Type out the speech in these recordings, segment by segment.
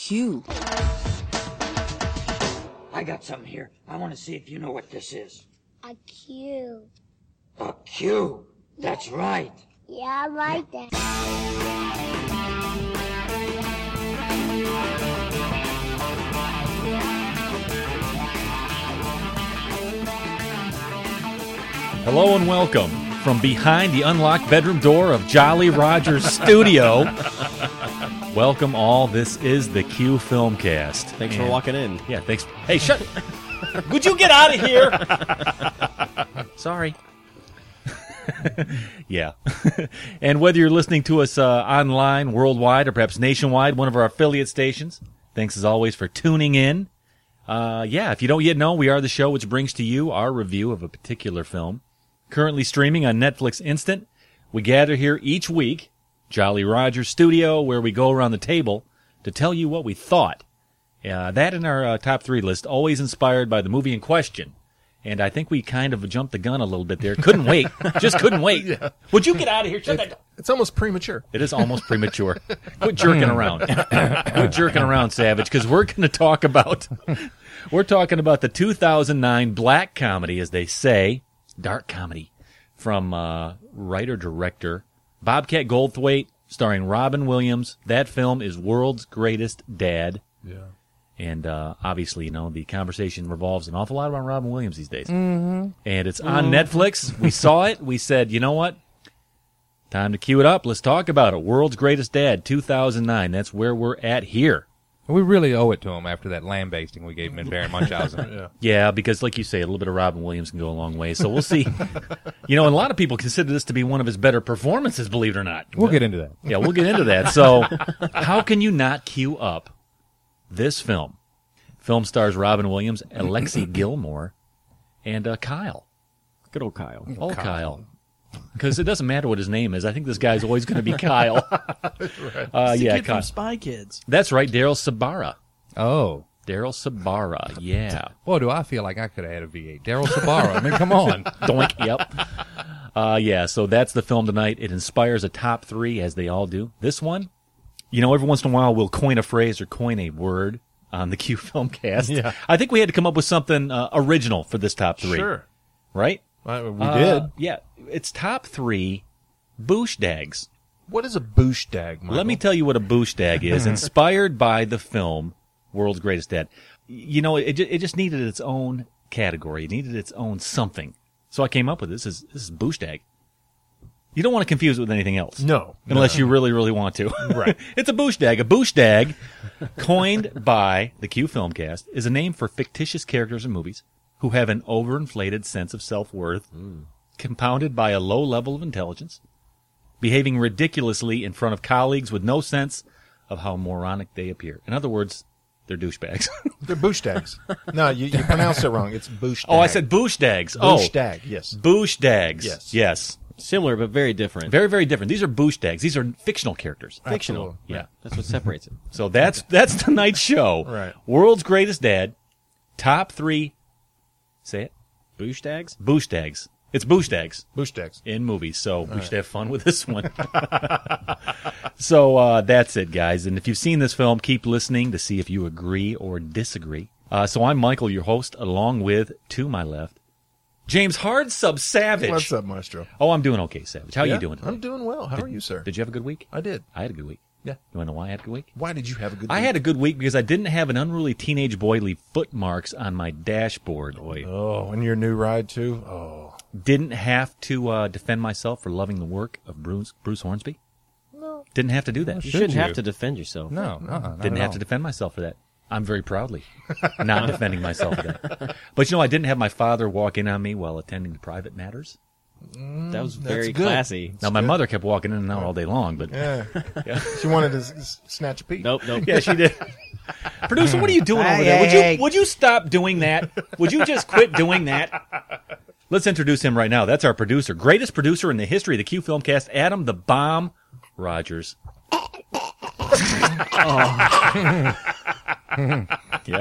Q. I got something here. I want to see if you know what this is. A Q. A Q. That's right. Yeah, I like that. Hello and welcome from behind the unlocked bedroom door of Jolly Rogers Studio. Welcome all. This is the Q Filmcast. Thanks for walking in. Yeah, thanks. Hey, shut. Would you get out of here? Sorry. Yeah. And whether you're listening to us online, worldwide, or perhaps nationwide, one of our affiliate stations, thanks as always for tuning in. If you don't yet know, we are the show which brings to you our review of a particular film. Currently streaming on Netflix Instant. We gather here each week, Jolly Rogers Studio, where we go around the table to tell you what we thought. That in our top three list, always inspired by the movie in question. And I think we kind of jumped the gun a little bit there. Couldn't wait. Just couldn't wait. Yeah. Would you get out of here? Shut that door. It's almost premature. It is almost premature. Quit jerking around. Quit jerking around, Savage, because we're going to talk about... We're talking about the 2009 black comedy, as they say, dark comedy, from writer-director Bobcat Goldthwait, starring Robin Williams. That film is World's Greatest Dad. Yeah. And obviously, you know, the conversation revolves an awful lot around Robin Williams these days. Mm-hmm. And it's on Netflix. We saw it. We said, you know what? Time to cue it up. Let's talk about it. World's Greatest Dad, 2009. That's where we're at here. We really owe it to him after that lambasting we gave him in Baron Munchausen. Yeah, because like you say, a little bit of Robin Williams can go a long way. So we'll see. You know, and a lot of people consider this to be one of his better performances, believe it or not. We'll get into that. Yeah, we'll get into that. So how can you not cue up this film? Film stars Robin Williams, Alexi Gilmore, and Kyle. Good old Kyle. Oh, Kyle. Because it doesn't matter what his name is. I think this guy's always going to be Kyle. Right. Yeah, kid Kyle. from Spy Kids. That's right, Daryl Sabara. Oh. Daryl Sabara, yeah. Boy, do I feel like I could have had a V8. Daryl Sabara. I mean, come on. Doink, yep. So that's the film tonight. It inspires a top three, as they all do. This one, you know, every once in a while we'll coin a phrase or coin a word on the Q Filmcast. Yeah. I think we had to come up with something original for this top three. Sure. Right? We did. Yeah. It's top three boosdags. What is a boosdag, Michael? Let me tell you what a boosdag is. Inspired by the film World's Greatest Dad. You know, it just needed its own category. It needed its own something. So I came up with this. This is boosdag. You don't want to confuse it with anything else. No. Unless you really, really want to. Right. It's a boosdag. A boosdag, coined by the Q Filmcast, is a name for fictitious characters in movies who have an overinflated sense of self-worth, compounded by a low level of intelligence, behaving ridiculously in front of colleagues with no sense of how moronic they appear. In other words, they're douchebags. They're boosdags. No, you pronounced it wrong. It's boosdag. Oh, I said boosdags. Boosdag, yes. Boosdags. Yes. Similar, but very different. Very, very different. These are boosdags. These are fictional characters. Fictional. Absolutely. Yeah. That's what separates it. So that's tonight's show. Right. World's Greatest Dad, top three. Say it. Boosdags? Boosdags. It's boosdags Boosdags. in movies, so we should have fun with this one. So that's it, guys. And if you've seen this film, keep listening to see if you agree or disagree. So I'm Michael, your host, along with, to my left, James Hard Sub Savage. What's up, Maestro? Oh, I'm doing okay, Savage. How are you doing today? I'm doing well. How are you, sir? Did you have a good week? I did. I had a good week. Yeah. You want to know why I had a good week? Why did you have a good week? I had a good week because I didn't have an unruly teenage boy leave footmarks on my dashboard. Oh, and your new ride, too? Oh. Didn't have to defend myself for loving the work of Bruce Hornsby. No. Didn't have to do that. You shouldn't have to defend yourself. No, Didn't have to defend myself for that. I'm very proudly not defending myself for that. But, you know, I didn't have my father walk in on me while attending to private matters. That was very good. classy. Now, my mother kept walking in and out all day long, but... Yeah. She wanted to snatch a peek. Nope. Yeah, she did. Producer, what are you doing over there? Would you stop doing that? Would you just quit doing that? Let's introduce him right now. That's our producer. Greatest producer in the history of the Q Filmcast, Adam the Bomb Rogers. Yeah.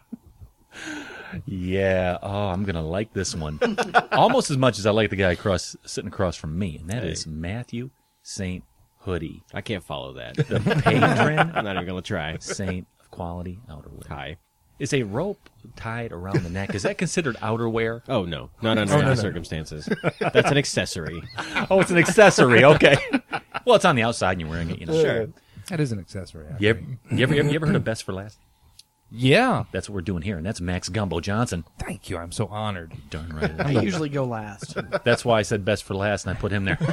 Yeah. Oh, I'm going to like this one. Almost as much as I like the guy sitting across from me, and that is Matthew St. Hoodie. I can't follow that. The patron I'm not even going to try. saint of quality outerwear. Hi. Is a rope tied around the neck, is that considered outerwear? Oh, no. Not under any circumstances. That's an accessory. Oh, it's an accessory. Okay. Well, it's on the outside and you're wearing it, you know. Sure. That is an accessory. I You think. ever heard of Best for Last? Yeah. That's what we're doing here, and that's Max Gumbo Johnson. Thank you. I'm so honored. Darn right. I usually go last. That's why I said Best for Last, and I put him there.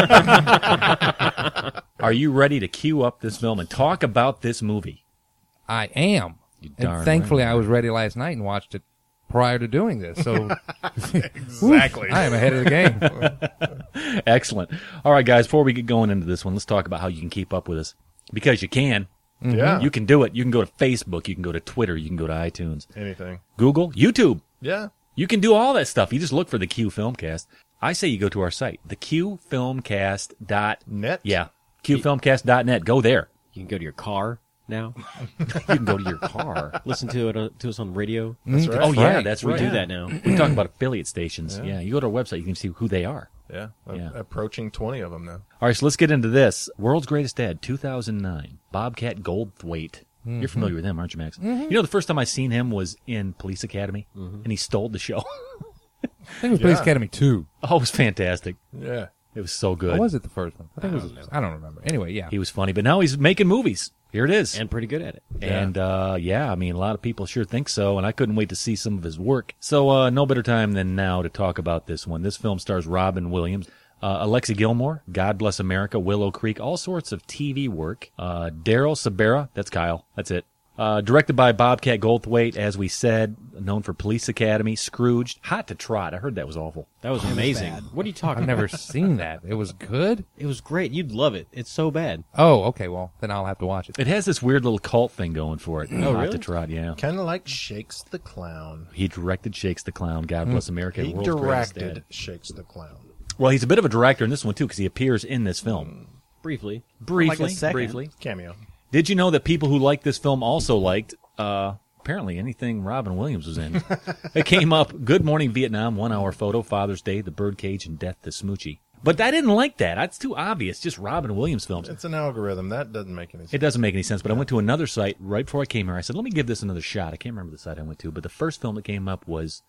Are you ready to cue up this film and talk about this movie? I am. darn And thankfully, right. I was ready last night and watched it prior to doing this. So Exactly. I am ahead of the game. Excellent. All right, guys, before we get going into this one, let's talk about how you can keep up with us. Because you can. Yeah. You can do it. You can go to Facebook. You can go to Twitter. You can go to iTunes. Anything. Google. YouTube. Yeah. You can do all that stuff. You just look for the Q Filmcast. I say you go to our site, theqfilmcast.net. Yeah, qfilmcast.net. Go there. You can go to your car now. You can go to your car. Listen to it to us on radio. That's right. Oh, yeah, right. that's We right. do that now. We talk about affiliate stations. Yeah, you go to our website, you can see who they are. Yeah. Yeah. Approaching 20 of them now. All right, so let's get into this. World's Greatest Dad, 2009. Bobcat Goldthwait. You're familiar with him, aren't you, Max? You know, the first time I seen him was in Police Academy, and he stole the show. I think it was Police Yeah. Academy 2. Oh, it was fantastic. Yeah. It was so Or good. was it the first one? I think it was. I don't remember. Anyway, yeah. He was funny, but now he's making movies. Here it is. And pretty good at it. And, yeah, I mean, a lot of people sure think so, and I couldn't wait to see some of his work. So, no better time than now to talk about this one. This film stars Robin Williams, Alexi Gilmore, God Bless America, Willow Creek, all sorts of TV work. Daryl Sabera, that's Kyle, that's it. Directed by Bobcat Goldthwait, as we said, known for Police Academy, Scrooged, Hot to Trot. I heard that was awful. That was amazing. What are you talking I've about? never seen that. It was good? It was great. You'd love it. It's so bad. Oh, okay. Well, then I'll have to watch it. It has this weird little cult thing going for it. Hot really? to Trot, yeah. Kind of like Shakes the Clown. He directed Shakes the Clown, God Bless America, He World's Greatest directed Dad. Shakes the Clown. Well, he's a bit of a director in this one, too, because he appears in this film. Briefly. Briefly. second. Briefly. Cameo. Did you know that people who liked this film also liked, apparently, anything Robin Williams was in? It came up, Good Morning Vietnam, 1 Hour Photo, Father's Day, The Birdcage, and Death to Smoochie. But I didn't like that. That's too obvious. Just Robin Williams films. It's an algorithm. That doesn't make any sense. It doesn't make any sense, but I went to another site right before I came here. I said, let me give this another shot. I can't remember the site I went to, but the first film that came up was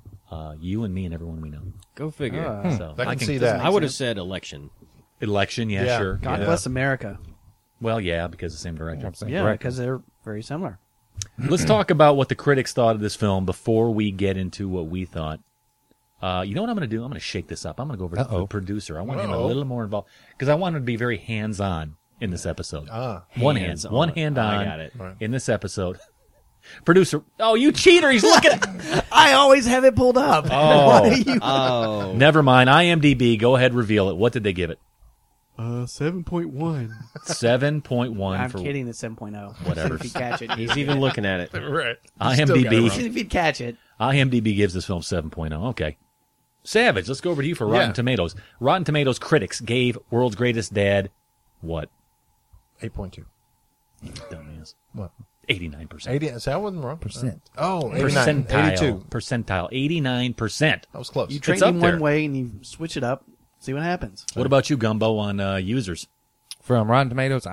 You and Me and Everyone We Know. Go figure. So I can see that. I would have said election. Election, yeah, Yeah. sure. God yeah. bless America. Well, yeah, because the same director. Yeah, because they're very similar. Let's talk about what the critics thought of this film before we get into what we thought. You know what I'm going to do? I'm going to shake this up. I'm going to go over to the producer. I want him a little more involved because I want him to be very hands-on in this episode. One hand Hands-on. on I got it. in this episode. Producer, oh, you cheater! He's looking at. I always have it pulled up. Oh, Oh. never mind. IMDb. Go ahead, reveal it. What did they give it? 7.1. 7.1 I'm for kidding. It's 7.0. Whatever. If you catch it. He's even looking at it. Right. IMDb. If you'd catch it. IMDb gives this film 7.0. Okay. Savage, let's go over to you for Rotten Yeah. Tomatoes. Rotten Tomatoes critics gave World's Greatest Dad what? 8.2. Dumbass. What? 89%. 80. So I wasn't wrong. Percent. Oh, 89. Percentile. 82. Percentile. 89%. That was close. You train up him there. one way and you switch it up. See what happens. What about you, Gumbo, on users? From Rotten Tomatoes,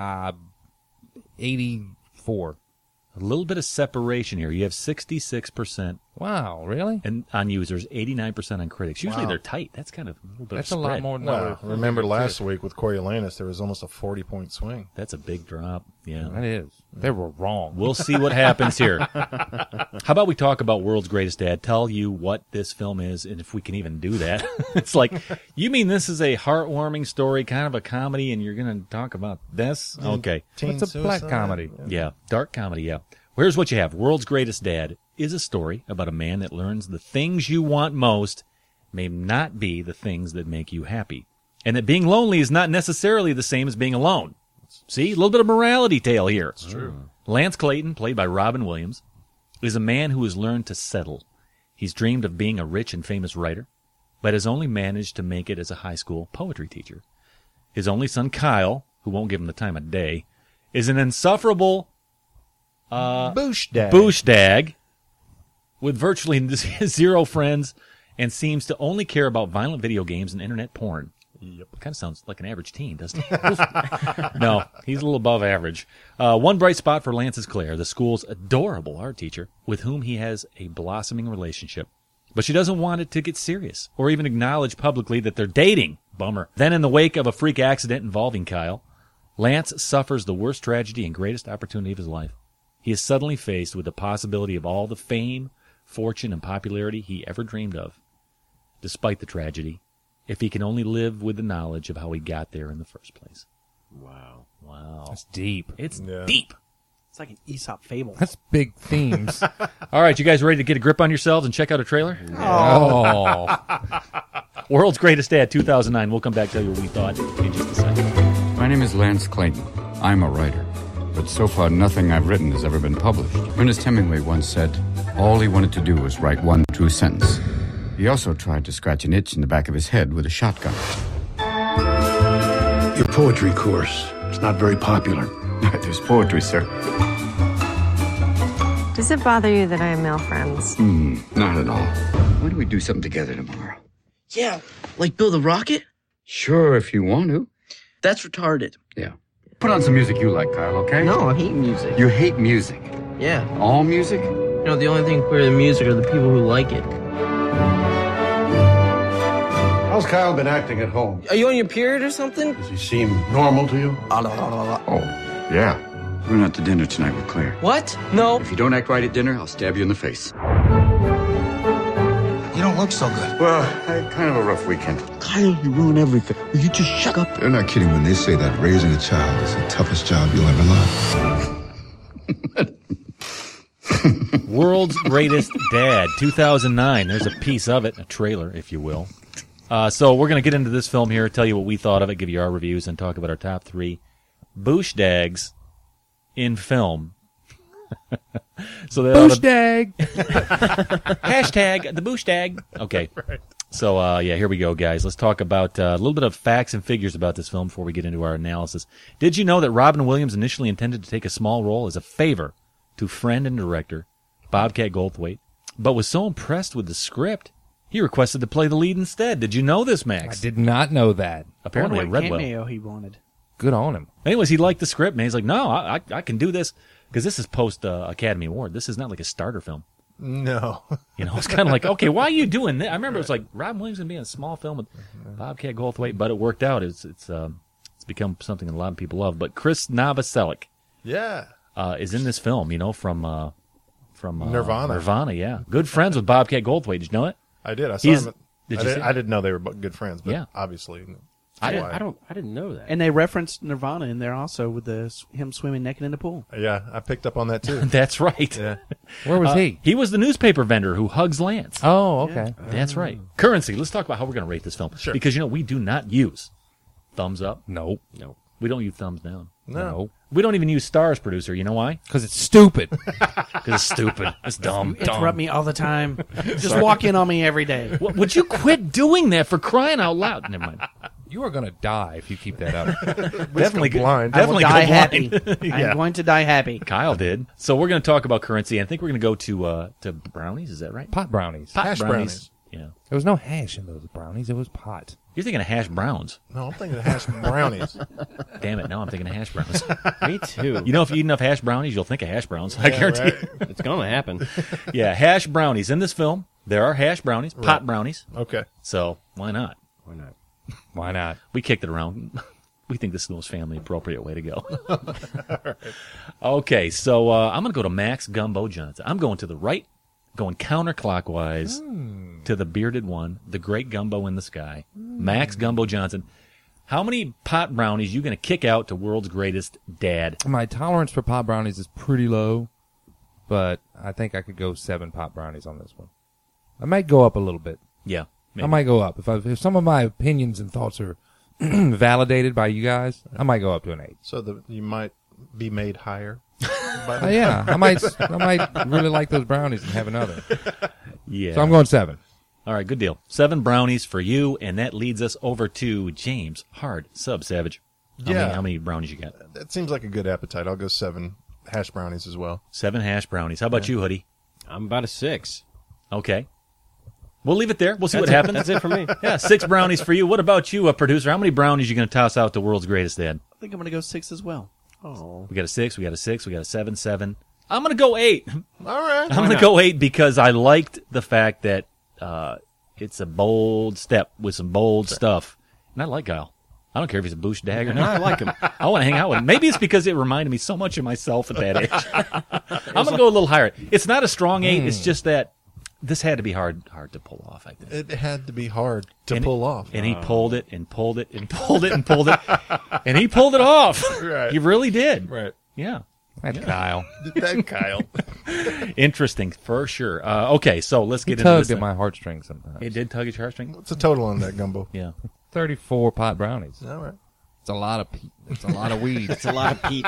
84. A little bit of separation here. You have 66% Wow, really? and on users, 89% on critics. Usually Wow. they're tight. That's kind of a little bit That's of a spread. lot more than I Well, would've remember figured, last too. week with Coriolanus, there was almost a 40-point swing. That's a big drop. Yeah. That is. They were wrong. We'll see what happens here. How about we talk about World's Greatest Dad? Tell you what this film is, and if we can even do that. It's like, you mean this is a heartwarming story, kind of a comedy, and you're going to talk about this? Okay. Teen It's a black suicide. comedy. Yeah, dark comedy, yeah. Well, here's what you have. World's Greatest Dad is a story about a man that learns the things you want most may not be the things that make you happy. And that being lonely is not necessarily the same as being alone. See, a little bit of morality tale here. It's true. Lance Clayton, played by Robin Williams, is a man who has learned to settle. He's dreamed of being a rich and famous writer, but has only managed to make it as a high school poetry teacher. His only son, Kyle, who won't give him the time of day, is an insufferable douchebag with virtually zero friends and seems to only care about violent video games and internet porn. Yep. Kind of sounds like an average teen, doesn't he? No, he's a little above average. One bright spot for Lance is Claire, the school's adorable art teacher, with whom he has a blossoming relationship. But she doesn't want it to get serious, or even acknowledge publicly that they're dating. Bummer. Then in the wake of a freak accident involving Kyle, Lance suffers the worst tragedy and greatest opportunity of his life. He is suddenly faced with the possibility of all the fame, fortune, and popularity he ever dreamed of. Despite the tragedy, if he can only live with the knowledge of how he got there in the first place. Wow. Wow. That's deep. It's Yeah. deep. It's like an Aesop fable. That's big themes. All right, you guys ready to get a grip on yourselves and check out a trailer? Oh. World's Greatest Dad 2009. We'll come back to tell you what we thought in just a second. My name is Lance Clayton. I'm a writer. But so far, nothing I've written has ever been published. Ernest Hemingway once said, all he wanted to do was write one true sentence. He also tried to scratch an itch in the back of his head with a shotgun. Your poetry course, it's not very popular. There's poetry, sir. Does it bother you that I have male friends? Not at all. Why don't we do something together tomorrow? Yeah, like build a rocket? Sure, if you want to. That's retarded. Yeah. Put on some music you like, Kyle, okay? No, I hate music. You hate music? Yeah. All music? You know, the only thing queer than music are the people who like it. How's Kyle been acting at home? Are you on your period or something? Does he seem normal to you? Oh, yeah. We're going out to dinner tonight with Claire. What? No. If you don't act right at dinner, I'll stab you in the face. You don't look so good. Well, I had kind of a rough weekend. Kyle, you ruin everything. Will you just shut up? They're not kidding when they say that raising a child is the toughest job you'll ever learn. World's Greatest Dad 2009. There's a piece of it, a trailer, if you will. So we're going to get into this film here, tell you what we thought of it, give you our reviews, and talk about our top three Boosdags in film. So Boosdag. Hashtag the Boosdag. Okay. Right. So, here we go, guys. Let's talk about a little bit of facts and figures about this film before we get into our analysis. Did you know that Robin Williams initially intended to take a small role as a favor to friend and director Bobcat Goldthwait, but was so impressed with the script, he requested to play the lead instead. Did you know this, Max? I did not know that. Apparently, I read well. Cameo he wanted. Good on him. Anyways, he liked the script, man. He's like, no, I can do this. Because this is post-Academy Award. This is not like a starter film. No. You know, it's kind of like, okay, why are you doing this? I remember it was like, Robin Williams going to be in a small film with Bobcat Goldthwait, but it worked out. It's become something that a lot of people love. But Chris Novoselic Yeah. is in this film, you know, from Nirvana. Nirvana, yeah. Good friends with Bobcat Goldthwait. Did you know it? I did. I saw him. Did you see it? I didn't know they were good friends, but Yeah. obviously. I didn't know that. And they referenced Nirvana in there also with him swimming naked in the pool. Yeah, I picked up on that too. That's right. Yeah. Where was he? He was the newspaper vendor who hugs Lance. Oh, okay. That's right. Currency. Let's talk about how we're going to rate this film. Sure. Because, you know, we do not use thumbs up. Nope. No. We don't use thumbs down. No. We don't even use stars, producer. You know why? Because it's stupid. Because it's stupid. It's dumb. Interrupt me all the time. Just walk in on me every day. Would you quit doing that for crying out loud? Never mind. You are going to die if you keep that up. Definitely go blind. I will Definitely die go happy. blind. I'm going to die happy. Kyle did. So we're going to talk about currency. I think we're going to go to brownies. Is that right? Pot brownies. Pot Hash brownies. Yeah. There was no hash in those brownies. It was pot. You're thinking of hash browns. No, I'm thinking of hash brownies. Damn it. Now I'm thinking of hash browns. Me too. You know, if you eat enough hash brownies, you'll think of hash browns. I Yeah, guarantee right? you. It's going to happen. Yeah, hash brownies. In this film, there are hash brownies, pot brownies. Okay. So why not? Why not? Why not? We kicked it around. We think this is the most family appropriate way to go. Okay, so I'm going to go to Max Gumbo Johnson. I'm going to the right, going counterclockwise to the bearded one, the great Gumbo in the sky, Max Gumbo Johnson. How many pot brownies are you going to kick out to World's Greatest Dad? My tolerance for pot brownies is pretty low, but I think I could go 7 pot brownies on this one. I might go up a little bit. Yeah, maybe. I might go up. If some of my opinions and thoughts are validated by you guys, I might go up to an 8. So you might be made higher. Yeah, I might really like those brownies and have another. Yeah. So I'm going 7. All right, good deal. 7 brownies for you, and that leads us over to James Hard Sub Savage. Yeah. How many brownies you got? That seems like a good appetite. I'll go 7 hash brownies as well. 7 hash brownies. How about you, Hoodie? I'm about a 6. Okay. We'll leave it there. We'll see what happens. That's it for me. Yeah, 6 brownies for you. What about you, producer? How many brownies you going to toss out to World's Greatest Dad? I think I'm going to go 6 as well. Oh. We got a 6, we got a 6, we got a 7, 7. I'm going to go 8. All right. I'm going to go 8 because I liked the fact that it's a bold step with some bold stuff. And I like Kyle. I don't care if he's a boosh dag or not. I like him. I want to hang out with him. Maybe it's because it reminded me so much of myself at that age. I'm going to go a little higher. It's not a strong 8. It's just that this had to be hard to pull off, I think. It had to be hard to pull off. And he pulled it and pulled it and pulled it and pulled it. And he pulled it off. Right. He really did. Right. Yeah. That's Kyle. That Kyle. Interesting, for sure. Okay, so let's get It into this. tugged at thing. my heartstrings sometimes. It did tug at your heartstring? What's the total on that, Gumbo? Yeah. 34 pot brownies. All right. It's a lot of it's a lot of weed. It's a lot of Pete.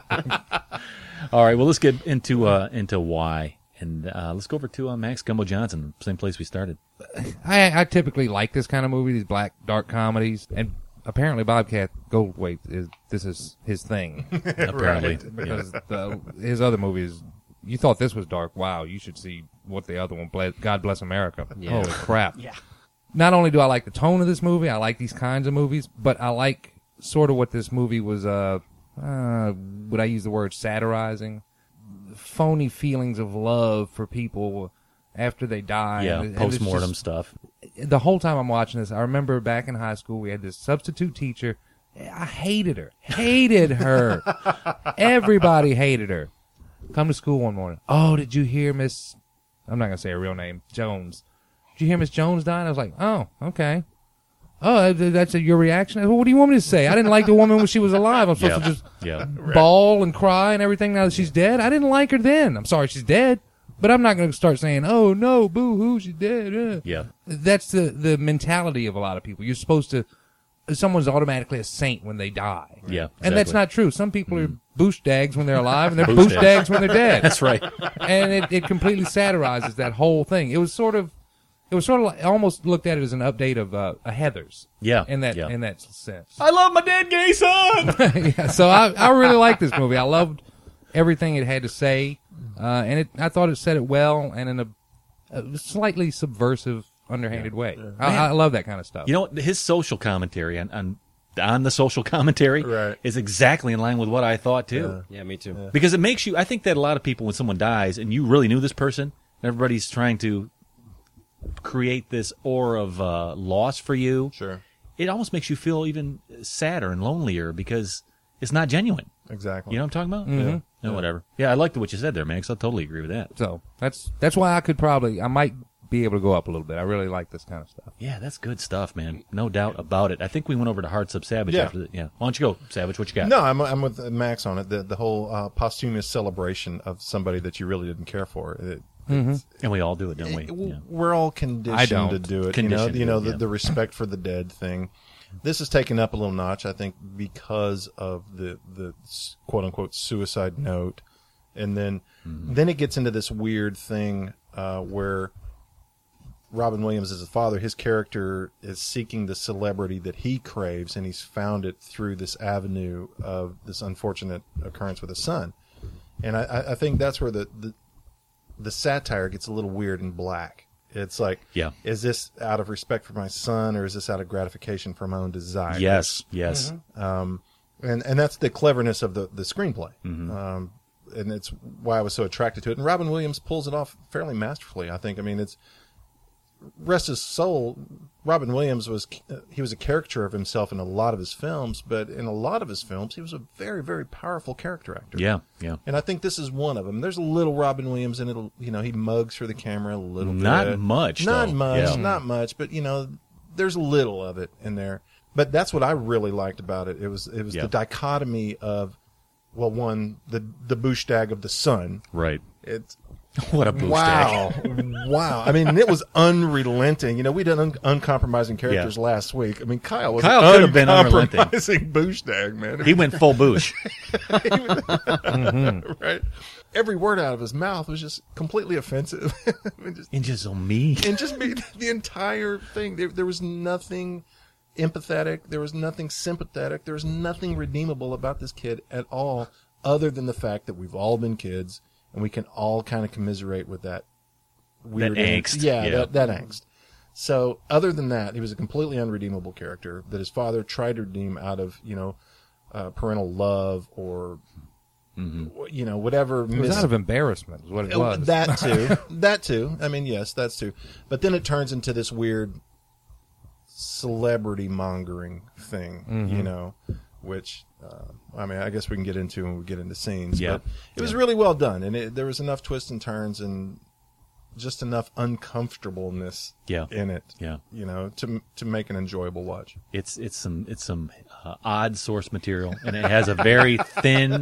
All right, well, let's get into why. And let's go over to Max Gumbo Johnson, same place we started. I typically like this kind of movie, these black, dark comedies, and apparently Bobcat Goldthwait this is his thing. Apparently. Because his other movies, you thought this was dark. Wow, you should see what the other one, God Bless America. Yeah. Holy crap. Yeah. Not only do I like the tone of this movie, I like these kinds of movies, but I like sort of what this movie was, would I use the word satirizing? Phony feelings of love for people after they die. Yeah, And it's post-mortem just- stuff. The whole time I'm watching this, I remember back in high school, we had this substitute teacher. I hated her. Hated her. Everybody hated her. Come to school one morning. Oh, did you hear Miss, I'm not going to say her real name, Jones. Did you hear Miss Jones died? I was like, oh, okay. Oh, that's your reaction? Well, what do you want me to say? I didn't like the woman when she was alive. I'm supposed to just bawl and cry and everything now that she's dead. I didn't like her then. I'm sorry she's dead. But I'm not going to start saying, oh, no, boo-hoo, she's dead. Yeah. That's the mentality of a lot of people. You're supposed to, someone's automatically a saint when they die. Yeah, And that's exactly. not true. Some people are boosh dags when they're alive, and they're boosh dags when they're dead. That's right. And it completely satirizes that whole thing. It was sort of like, I almost looked at it as an update of a Heathers. Yeah. In that sense. I love my dead gay son! Yeah, so I really liked this movie. I loved everything it had to say, and I thought it said it well and in a slightly subversive, underhanded way. Yeah. I love that kind of stuff. You know, his social commentary on the social commentary is exactly in line with what I thought, too. Yeah, me too. Yeah. Because it makes you, I think that a lot of people, when someone dies and you really knew this person, and everybody's trying to create this aura of loss for you. Sure. It almost makes you feel even sadder and lonelier because it's not genuine. Exactly. You know what I'm talking about? Mm-hmm. Yeah. No, whatever. Yeah, I liked what you said there, Max. I totally agree with that. So that's why I might be able to go up a little bit. I really like this kind of stuff. Yeah, that's good stuff, man. No doubt about it. I think we went over to Hearts Up Savage after that. Yeah. Why don't you go, Savage? What you got? No, I'm with Max on it. The whole posthumous celebration of somebody that you really didn't care for. And we all do it, don't we? Yeah. We're all conditioned to do it. Conditioned to do it, the respect for the dead thing. This is taken up a little notch, I think, because of the quote unquote suicide note, and then it gets into this weird thing where Robin Williams is his father. His character is seeking the celebrity that he craves, and he's found it through this avenue of this unfortunate occurrence with his son. And I think that's where the satire gets a little weird and black. It's like, is this out of respect for my son, or is this out of gratification for my own desire? Yes. And that's the cleverness of the screenplay. And it's why I was so attracted to it. And Robin Williams pulls it off fairly masterfully, I think. I mean, it's rest his soul. Robin Williams was a caricature of himself in a lot of his films, but in a lot of his films, he was a very, very powerful character actor. Yeah. And I think this is one of them. There's a little Robin Williams in it. You know, he mugs for the camera a little bit. Not much, not much, but you know, there's a little of it in there. But that's what I really liked about it. It was the dichotomy of, well, one, the douchebag of the son. Right. It's what a douchebag. Wow. I mean, it was unrelenting. You know, we did uncompromising characters last week. I mean, Kyle could have been unrelenting. Douchebag, man. He went full boosh. Right. Every word out of his mouth was just completely offensive. And just so mean. And just the entire thing. There was nothing empathetic. There was nothing sympathetic. There was nothing redeemable about this kid at all, other than the fact that we've all been kids and we can all kind of commiserate with that weird angst. Yeah, that angst. So other than that, he was a completely unredeemable character that his father tried to redeem out of, parental love or, whatever. It was out of embarrassment is what it was. That too. That too. I mean, yes, that's too. But then it turns into this weird celebrity mongering thing, which, I guess we can get into when we get into scenes. Yeah. But it was really well done, and there was enough twists and turns and just enough uncomfortableness in it, to make an enjoyable watch. It's some odd source material, and it has a very thin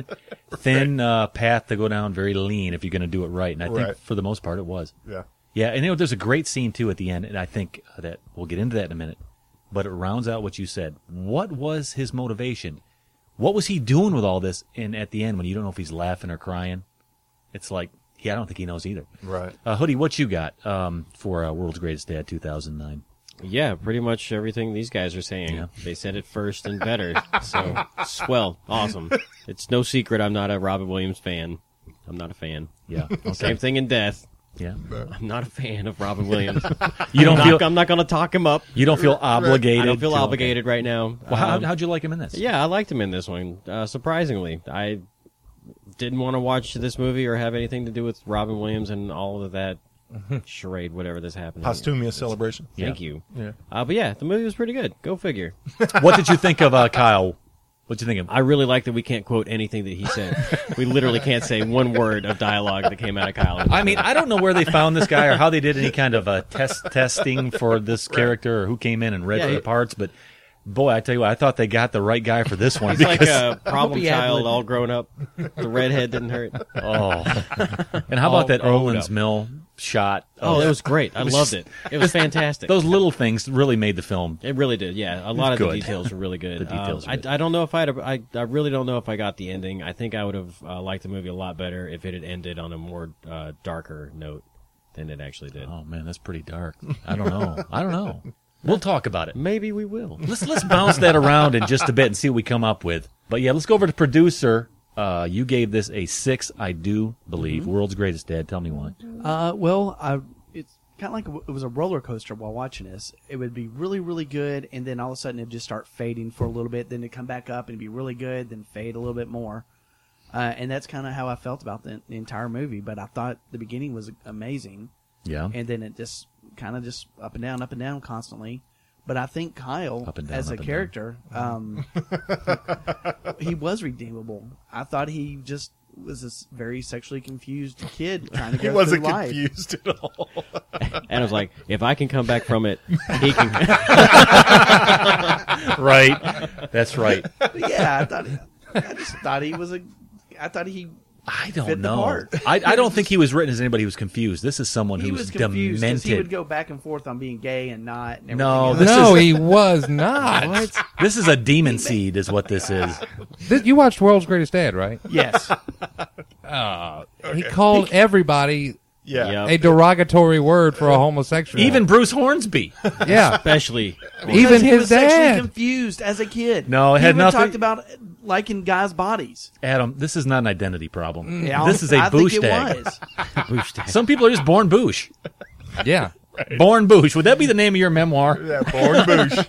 path to go down, very lean if you're going to do it right. And I think for the most part it was. Yeah. Yeah, and there's a great scene too at the end, and I think that we'll get into that in a minute. But it rounds out what you said. What was his motivation? What was he doing with all this? And at the end, when you don't know if he's laughing or crying, it's like, I don't think he knows either. Right. Hoodie, what you got for World's Greatest Dad 2009? Yeah, pretty much everything these guys are saying. Yeah. They said it first and better. So, swell. Awesome. It's no secret I'm not a Robin Williams fan. I'm not a fan. Yeah. Okay. Same thing in Death. Yeah. I'm not a fan of Robin Williams. I'm not going to talk him up. You don't feel obligated? I don't feel obligated right now. Well, how'd you like him in this? Yeah, I liked him in this one. Surprisingly. I didn't want to watch this movie or have anything to do with Robin Williams and all of that charade, whatever that's happening. Posthumous celebration. Thank you. Yeah. But yeah, the movie was pretty good. Go figure. What did you think of Kyle? What'd you think of? I really like that we can't quote anything that he said. We literally can't say one word of dialogue that came out of Kyle. I mean, I don't know where they found this guy or how they did any kind of testing for this character or who came in and read for the parts, but boy, I tell you what, I thought they got the right guy for this one. He's like a problem child all grown up. The redhead didn't hurt. Oh. And how about that Owens Mill shot? Oh, it was great. I loved it. It was fantastic. Those little things really made the film. It really did, yeah. A lot of the details were really good. The details I don't know if I really don't know if I got the ending. I think I would have liked the movie a lot better if it had ended on a more darker note than it actually did. Oh, man, that's pretty dark. I don't know. We'll talk about it. Maybe we will. Let's bounce that around in just a bit and see what we come up with. But yeah, let's go over to producer. You gave this a 6, I do believe. Mm-hmm. World's Greatest Dad. Tell me why. It's kind of like it was a roller coaster while watching this. It would be really, really good, and then all of a sudden it'd just start fading for a little bit. Then it'd come back up and be really good, then fade a little bit more. And that's kind of how I felt about the entire movie. But I thought the beginning was amazing. Yeah. And then it just kind of just up and down constantly. But I think Kyle, as a character, he was redeemable. I thought he just was this very sexually confused kid trying to go through life. He wasn't confused at all. And I was like, if I can come back from it, he can. Right. That's right. Yeah, I just thought he was I don't know. I don't think he was written as anybody who was confused. This is someone who was confused demented. He would go back and forth on being gay and not. And he was not. What? This is a demon seed, is what this is. You watched World's Greatest Dad, right? Yes. He called everybody Yeah. a derogatory word for a homosexual. Even Bruce Hornsby. Yeah. Especially. Even he his was sexually dad. confused as a kid. No, it he had even nothing. talked about liking guys' bodies. Adam, this is not an identity problem. Yeah, this is a I boosh think it tag. was. Boosh tag. Some people are just born boosh. Yeah. Born boosh. Would that be the name of your memoir? Yeah, born boosh.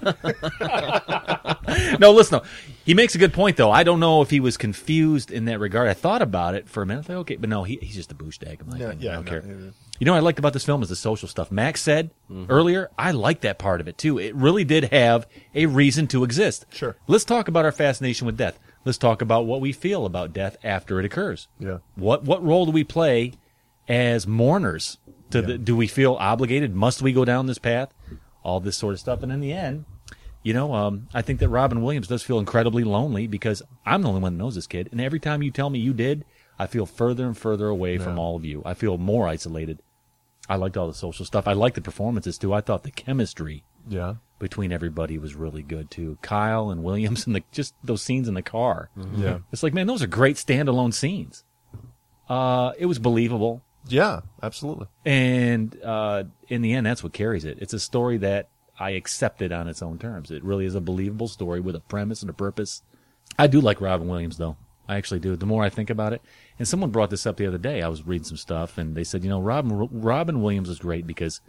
No, listen. He makes a good point, though. I don't know if he was confused in that regard. I thought about it for a minute. I thought, okay, but no, he's just a boosh tag. I don't care. You know what I liked about this film is the social stuff. Max said earlier, I like that part of it, too. It really did have a reason to exist. Sure. Let's talk about our fascination with death. Let's talk about what we feel about death after it occurs. Yeah. What role do we play as mourners? Do we feel obligated? Must we go down this path? All this sort of stuff. And in the end, I think that Robin Williams does feel incredibly lonely because I'm the only one that knows this kid. And every time you tell me you did, I feel further and further away from all of you. I feel more isolated. I liked all the social stuff. I liked the performances, too. I thought the chemistry between everybody was really good, too. Kyle and Williams and just those scenes in the car. Mm-hmm. Yeah. It's like, man, those are great standalone scenes. It was believable. Yeah, absolutely. And in the end, that's what carries it. It's a story that I accepted on its own terms. It really is a believable story with a premise and a purpose. I do like Robin Williams, though. I actually do. The more I think about it. And someone brought this up the other day. I was reading some stuff, and they said, Robin Williams is great because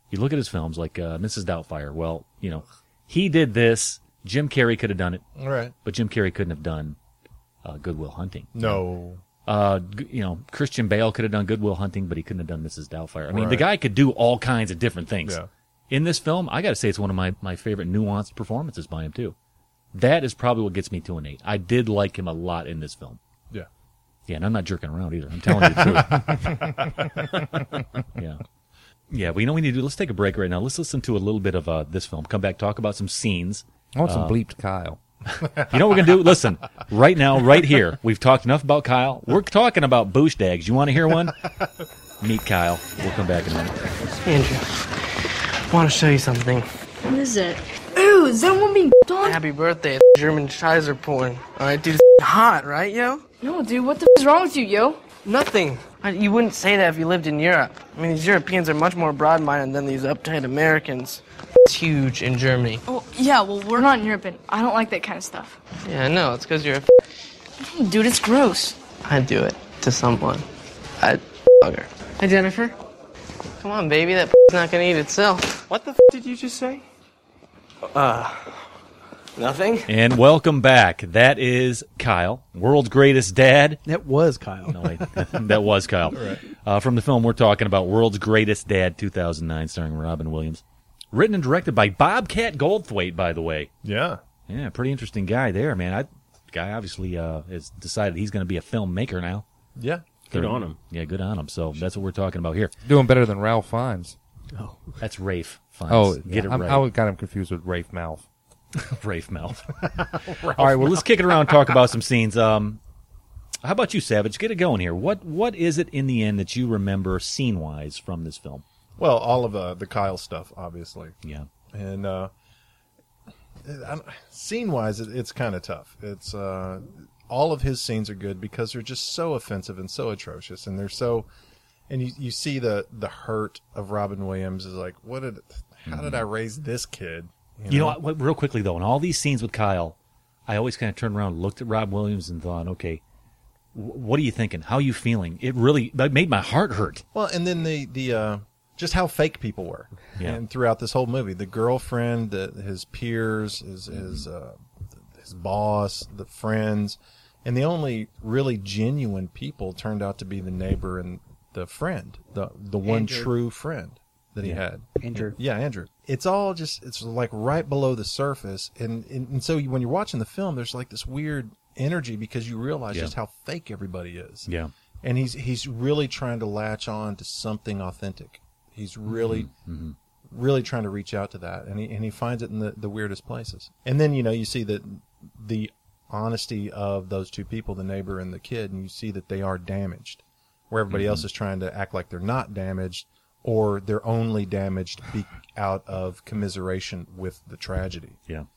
You look at his films like Mrs. Doubtfire. Well, he did this. Jim Carrey could have done it. Right. But Jim Carrey couldn't have done Good Will Hunting. No. Christian Bale could have done Good Will Hunting, but he couldn't have done Mrs. Doubtfire. I mean, the guy could do all kinds of different things. Yeah. In this film, I got to say it's one of my favorite nuanced performances by him, too. That is probably what gets me to an 8. I did like him a lot in this film. Yeah. Yeah, and I'm not jerking around either. I'm telling you the truth. Yeah. Yeah, we need to do. Let's take a break right now. Let's listen to a little bit of this film. Come back, talk about some scenes. I want some bleeped Kyle. You know what we're going to do? Listen, right now, right here, we've talked enough about Kyle. We're talking about boosh dags. You want to hear one? Meet Kyle. We'll come back in a minute. Andrew, I want to show you something. What is it? Ooh, is that one being on? Happy birthday, German Scheiser porn. Alright, dude, it's hot, right, yo? No, dude, what the is wrong with you, yo? Nothing. You wouldn't say that if you lived in Europe. I mean, these Europeans are much more broad-minded than these uptight Americans. It's huge in Germany. Oh, yeah, well, we're not in Europe, and I don't like that kind of stuff. Yeah, no, it's because you're a Dude, it's gross. I'd do it to someone. I'd fuck her. Hey, Jennifer. Come on, baby, that not gonna eat itself. What the did you just say? Nothing. And welcome back. That is Kyle, world's greatest dad. That was Kyle. No, wait. That was Kyle. Right. From the film we're talking about, World's Greatest Dad, 2009, starring Robin Williams. Written and directed by Bobcat Goldthwait, by the way. Yeah. Yeah, pretty interesting guy there, man. Guy obviously has decided he's going to be a filmmaker now. Yeah. Good on him. Yeah, good on him. So that's what we're talking about here. Doing better than Ralph Fiennes. Oh, that's Rafe Fiennes. Oh, get it right. I got him confused with Rafe Mouth. Rafe Mouth. All right, well, let's kick it around and talk about some scenes. How about you, Savage? Get it going here. What is it in the end that you remember scene-wise from this film? Well, all of the Kyle stuff, obviously. Yeah. And scene-wise, it's kind of tough. It's all of his scenes are good because they're just so offensive and so atrocious, and they're so. And you see the hurt of Robin Williams is like, how did I raise this kid? You know what, real quickly though, in all these scenes with Kyle, I always kind of turned around and looked at Rob Williams and thought, okay, what are you thinking? How are you feeling? It made my heart hurt. Well, and then the just how fake people were, and throughout this whole movie, the girlfriend, his peers, his boss, the friends, and the only really genuine people turned out to be the neighbor and the friend, the one Andrew. true friend that he had. Andrew. Yeah, Andrew. It's all it's like right below the surface. And so when you're watching the film, there's like this weird energy because you realize just how fake everybody is. Yeah. And he's really trying to latch on to something authentic. He's really, really trying to reach out to that. And he finds it in the weirdest places. And then, you see that the honesty of those two people, the neighbor and the kid, and you see that they are damaged. Where everybody else is trying to act like they're not damaged, or they're only damaged out of commiseration with the tragedy. Yeah.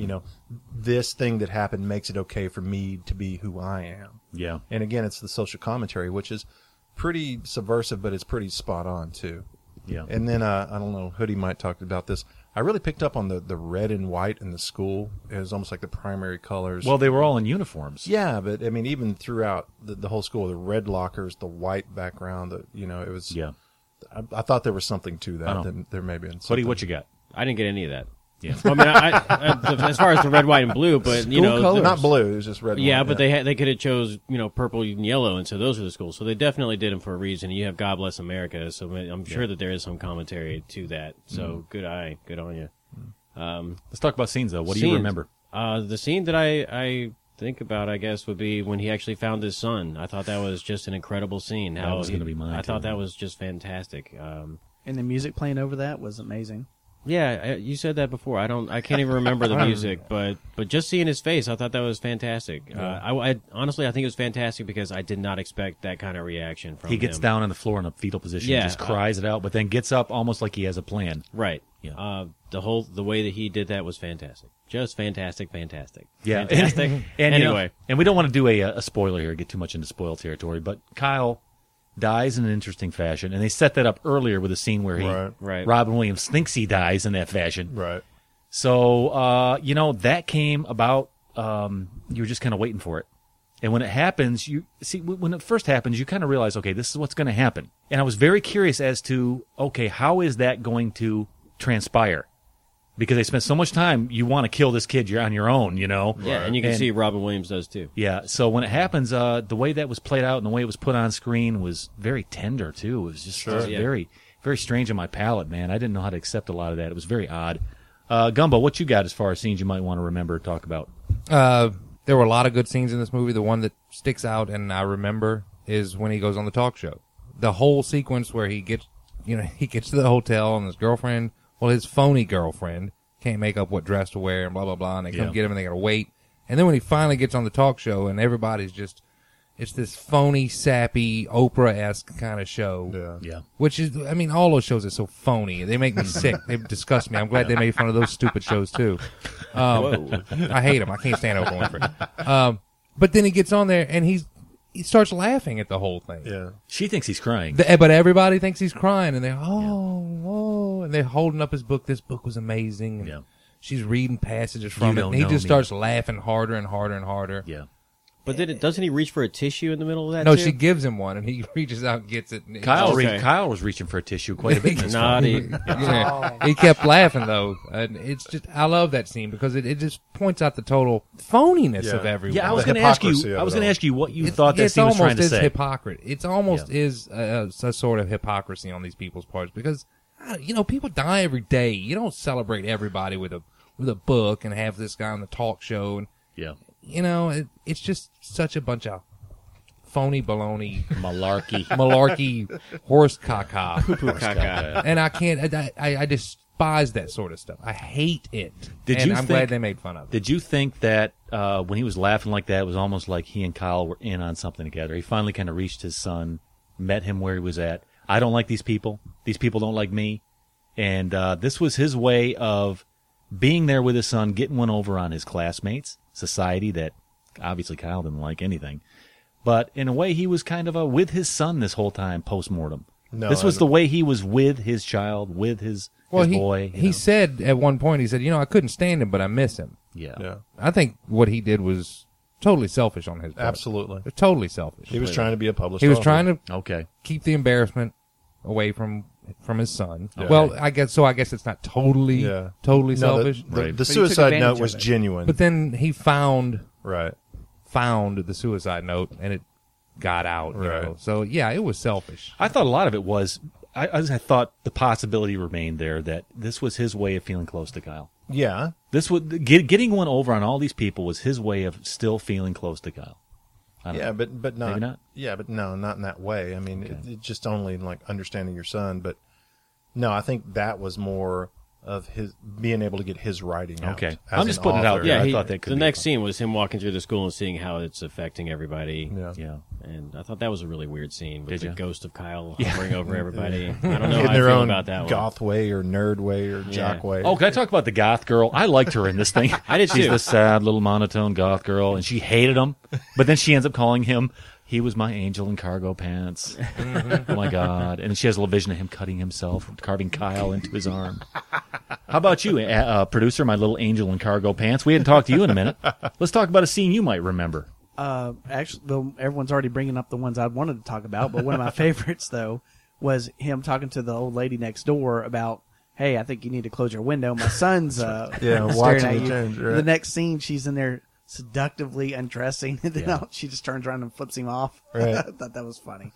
This thing that happened makes it okay for me to be who I am. Yeah. And again, it's the social commentary, which is pretty subversive, but it's pretty spot on too. Yeah. And then I don't know, Hoodie might talk about this. I really picked up on the red and white in the school. It was almost like the primary colors. Well, they were all in uniforms. Yeah, but I mean, even throughout the whole school, the red lockers, the white background, it was. Yeah. I thought there was something to that. There may be. Buddy, what you got? I didn't get any of that. Yeah. Well, I mean, I, as far as the red, white, and blue, but not blue. It was just red. And yeah, white, but they could have chose purple and yellow, and so those are the schools. So they definitely did them for a reason. You have God Bless America, so I'm sure that there is some commentary to that. So good on you. Let's talk about scenes though. What do you remember? The scene that I think about, I guess, would be when he actually found his son. I thought that was just an incredible scene. That was going to be mine. I thought that was just fantastic. And the music playing over that was amazing. Yeah, you said that before. I can't even remember the music, but just seeing his face, I thought that was fantastic. I honestly, I think it was fantastic because I did not expect that kind of reaction from him. He gets down on the floor in a fetal position, just cries it out, but then gets up almost like he has a plan. Right. Yeah. The way that he did that was fantastic. Just fantastic. Yeah. Fantastic. And anyway, and we don't want to do a spoiler here, get too much into spoil territory, but Kyle dies in an interesting fashion, and they set that up earlier with a scene where Robin Williams thinks he dies in that fashion. Right. So, that came about, you were just kind of waiting for it. And when it happens, you see, when it first happens, you kind of realize, okay, this is what's going to happen. And I was very curious as to, okay, how is that going to transpire? Because they spent so much time, you want to kill this kid, you're on your own, you know? Yeah, and you can see Robin Williams does too. Yeah, so when it happens, the way that was played out and the way it was put on screen was very tender, too. It was just very, very strange on my palate, man. I didn't know how to accept a lot of that. It was very odd. Gumbo, what you got as far as scenes you might want to remember or talk about? There were a lot of good scenes in this movie. The one that sticks out and I remember is when he goes on the talk show. The whole sequence where he gets to the hotel and his girlfriend, his phony girlfriend, can't make up what dress to wear and blah, blah, blah, and they come get him and they gotta wait. And then when he finally gets on the talk show and everybody's just, it's this phony, sappy, Oprah-esque kind of show. Yeah. Which is, I mean, all those shows are so phony. They make me sick. They disgust me. I'm glad they made fun of those stupid shows too. I hate them. I can't stand Oprah Winfrey. But then he gets on there and he starts laughing at the whole thing. Yeah. She thinks he's crying. But everybody thinks he's crying and they're, and they're holding up his book. This book was amazing. And she's reading passages from it. And he just starts laughing harder and harder and harder. Yeah. But doesn't he reach for a tissue in the middle of that? No, too? she gives him one, and he reaches out and gets it. And Kyle was reaching for a tissue quite a bit. He kept laughing though, and it's just I love that scene because it just points out the total phoniness of everyone. Yeah, I was going to ask you what you thought that scene was trying to say. It's hypocrite. It's almost is a sort of hypocrisy on these people's parts because people die every day. You don't celebrate everybody with a book and have this guy on the talk show and it's just such a bunch of phony baloney, malarkey, horse caca, poo-poo caca. And I can't. I despise that sort of stuff. I hate it. I'm glad they made fun of it. Did you think that when he was laughing like that, it was almost like he and Kyle were in on something together? He finally kind of reached his son, met him where he was at. I don't like these people. These people don't like me. And this was his way of being there with his son, getting one over on his classmates, society that obviously Kyle didn't like anything. But in a way, he was kind of with his son this whole time post-mortem. This was the way he was with his child, with his boy. He said at one point, he said, I couldn't stand him, but I miss him. Yeah. I think what he did was totally selfish on his part. Absolutely. Totally selfish. He was trying to be a published He was author. trying to keep the embarrassment away from his son. Okay. Well, I guess it's not totally selfish. The suicide note was genuine. But then he found the suicide note and it got out. So it was selfish. I thought a lot of it was. I thought the possibility remained there that this was his way of feeling close to Kyle. Yeah. This was getting one over on all these people was his way of still feeling close to Kyle. But not. Maybe not. Yeah, but no, not in that way. I mean, it just only like understanding your son. But no, I think that was more of his being able to get his writing out. Okay, I'm just putting it out there. Yeah, I thought that could. The next scene was him walking through the school and seeing how it's affecting everybody. Yeah. And I thought that was a really weird scene with the ghost of Kyle Yeah. hovering over everybody. I don't know in how I their feel own about that one. goth way or nerd way or jock way. Oh, can I talk about the goth girl? I liked her in this thing. I did She's too. the sad little monotone goth girl, and she hated him. But then she ends up calling him. He was my angel in cargo pants. Oh my God! And she has a little vision of him cutting himself, carving Kyle into his arm. How about you, producer? My little angel in cargo pants. We hadn't talked to you in a minute. Let's talk about a scene you might remember. Actually, though everyone's already bringing up the ones I wanted to talk about, but one of my favorites though was him talking to the old lady next door about, "Hey, I think you need to close your window. My son's staring watching at the you." change, right. The next scene, she's in there seductively undressing, and then Yeah. she just turns around and flips him off. Right. I thought that was funny.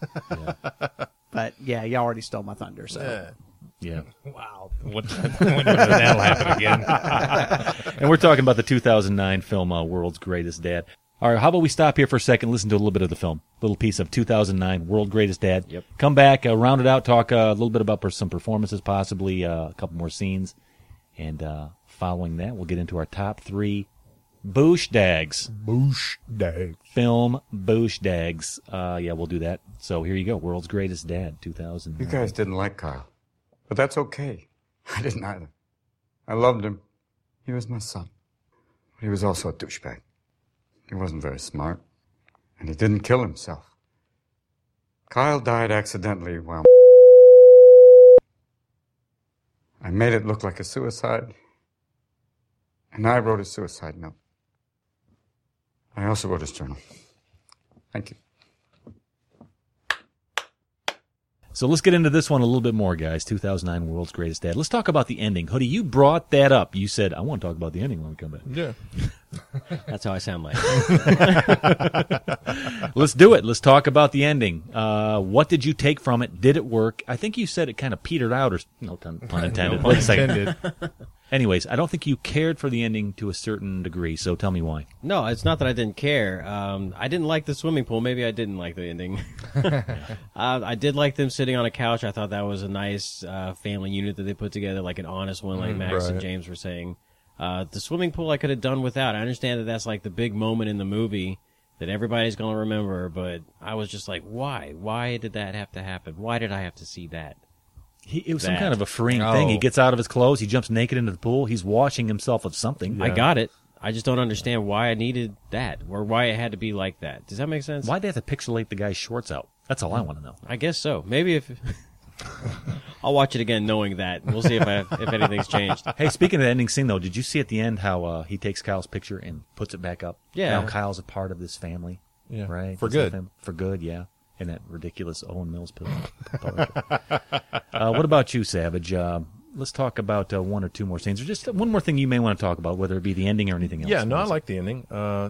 But yeah, you already stole my thunder. So Yeah. Wow. When that'll happen again? And we're talking about the 2009 film World's Greatest Dad. All right, how about we stop here for a second, listen to a little bit of the film, a little piece of 2009 World's Greatest Dad. Yep. Come back, round it out, talk a little bit about some performances, possibly a couple more scenes, and following that, we'll get into our top 3 Booshdags. Booshdag. Film Booshdags. Yeah, we'll do that. So here you go, World's Greatest Dad, 2009. You guys didn't like Kyle, but that's okay. I didn't either. I loved him. He was my son. But he was also a douchebag. He wasn't very smart, and he didn't kill himself. Kyle died accidentally while I made it look like a suicide, and I wrote a suicide note. I also wrote his journal. Thank you. So let's get into this one a little bit more, guys. 2009 World's Greatest Dad. Let's talk about the ending. Hoodie, you brought that up. You said, I want to talk about the ending when we come back. Yeah. That's how I sound like. Let's do it. Let's talk about the ending. What did you take from it? Did it work? I think you said it kind of petered out, or no pun intended. Wait a second. Anyways, I don't think you cared for the ending to a certain degree, so tell me why. No, it's not that I didn't care. I didn't like the swimming pool. Maybe I didn't like the ending. I did like them sitting on a couch. I thought that was a nice family unit that they put together, like an honest one, like Max and James were saying. The swimming pool I could have done without. I understand that that's like the big moment in the movie that everybody's going to remember, but I was just like, why? Why did that have to happen? Why did I have to see that? It was some kind of a freeing thing. He gets out of his clothes. He jumps naked into the pool. He's washing himself of something. Yeah. I got it. I just don't understand why I needed that or why it had to be like that. Does that make sense? Why'd they have to pixelate the guy's shorts out? That's all I want to know. I guess so. Maybe if... I'll watch it again knowing that. We'll see if anything's changed. Hey, speaking of the ending scene, though, did you see at the end how he takes Kyle's picture and puts it back up? Yeah. Now Kyle's a part of this family. Yeah. Right? For good. For good, yeah. And that ridiculous Owen Mills pillow. What about you, Savage? Let's talk about one or two more scenes, or just one more thing you may want to talk about, whether it be the ending or anything else. Yeah, no, I like the ending.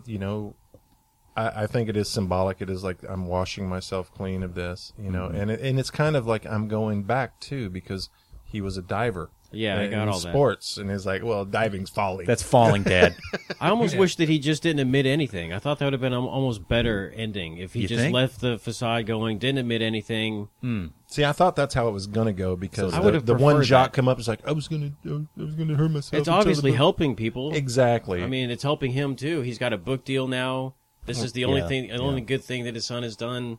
I think it is symbolic. It is like I'm washing myself clean of this, and it's kind of like I'm going back too, because he was a diver. Yeah, I got all that. Sports, and it's like, well, diving's falling. That's falling, Dad. I almost wish that he just didn't admit anything. I thought that would have been almost better ending if he just left the facade going, didn't admit anything. See, I thought that's how it was going to go, because I would have the one preferred jock that. come up and was like, I was going to hurt myself. It's obviously helping people. Exactly. I mean, it's helping him too. He's got a book deal now. This is the only thing, the only good thing that his son has done.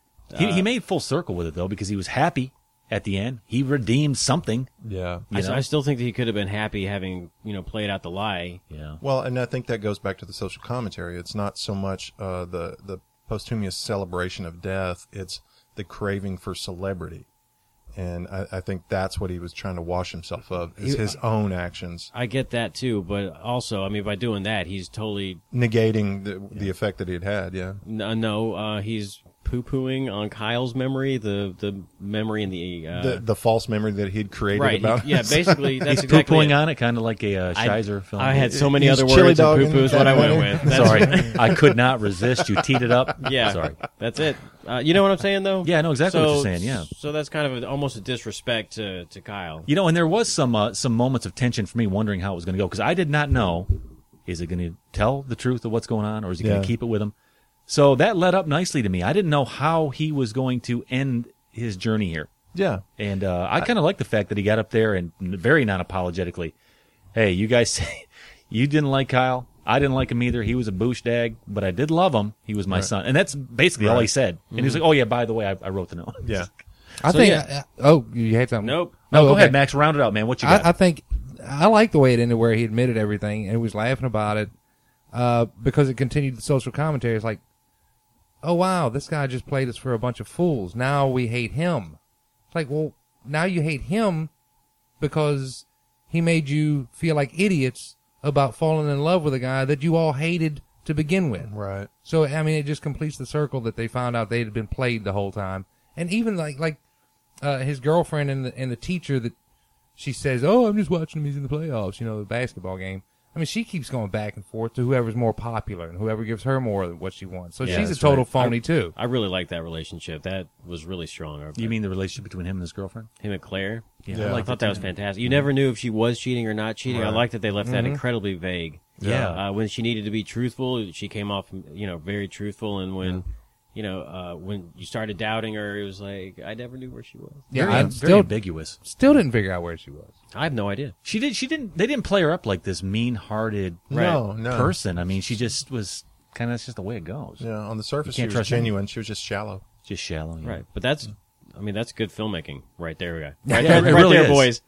He made full circle with it though, because he was happy at the end. He redeemed something. Yeah. I still think that he could have been happy having, played out the lie. Yeah. Well, and I think that goes back to the social commentary. It's not so much the posthumous celebration of death. It's the craving for celebrity. And I think that's what he was trying to wash himself of, is his own actions. I get that too, but also, by doing that, he's totally negating the effect that he had, yeah. No, he's poo-pooing on Kyle's memory, the memory and the false memory that he'd created about yeah, basically, that's he's exactly poo-pooing it. on it, kind of like a Shizer film. I had so many other words, and poo-poo is what I went with. That's Sorry, I could not resist. You teed it up. Yeah, sorry. That's it. You know what I'm saying, though? Yeah, I know exactly what you're saying, yeah. So that's kind of almost a disrespect to Kyle. And there was some moments of tension for me, wondering how it was going to go, because I did not know, is it going to tell the truth of what's going on, or is he going to keep it with him? So that led up nicely to me. I didn't know how he was going to end his journey here. Yeah. And I kind of like the fact that he got up there and very non-apologetically, hey, you guys say you didn't like Kyle. I didn't like him either. He was a douchebag, but I did love him. He was my son. And that's basically all he said. And he was like, oh, yeah, by the way, I wrote the note. Yeah. I think. You had something? Nope. No, go ahead, Max. Round it out, man. What you got? I think I like the way it ended, where he admitted everything and he was laughing about it, because it continued the social commentary. It's like, oh wow, this guy just played us for a bunch of fools. Now we hate him. It's like, well, now you hate him because he made you feel like idiots about falling in love with a guy that you all hated to begin with. Right. So, it just completes the circle that they found out they had been played the whole time. And even like his girlfriend and the teacher that she says, oh, I'm just watching him. He's in the playoffs, the basketball game. She keeps going back and forth to whoever's more popular and whoever gives her more than what she wants. So she's a total phony, too. I really like that relationship. That was really strong. You mean the relationship between him and his girlfriend? Him and Claire? Yeah. I thought that was fantastic. You never knew if she was cheating or not cheating. Right. I like that they left that incredibly vague. Yeah. When she needed to be truthful, she came off, very truthful. And when... when you started doubting her, it was like, I never knew where she was. Yeah, very ambiguous. Still didn't figure out where she was. I have no idea. They didn't play her up like this mean-hearted person. She just was kind of, that's just the way it goes. Yeah, on the surface she was genuine. She was just shallow. Just shallow, yeah. Right. But that's good filmmaking right there, Right there, it really there, is. boys.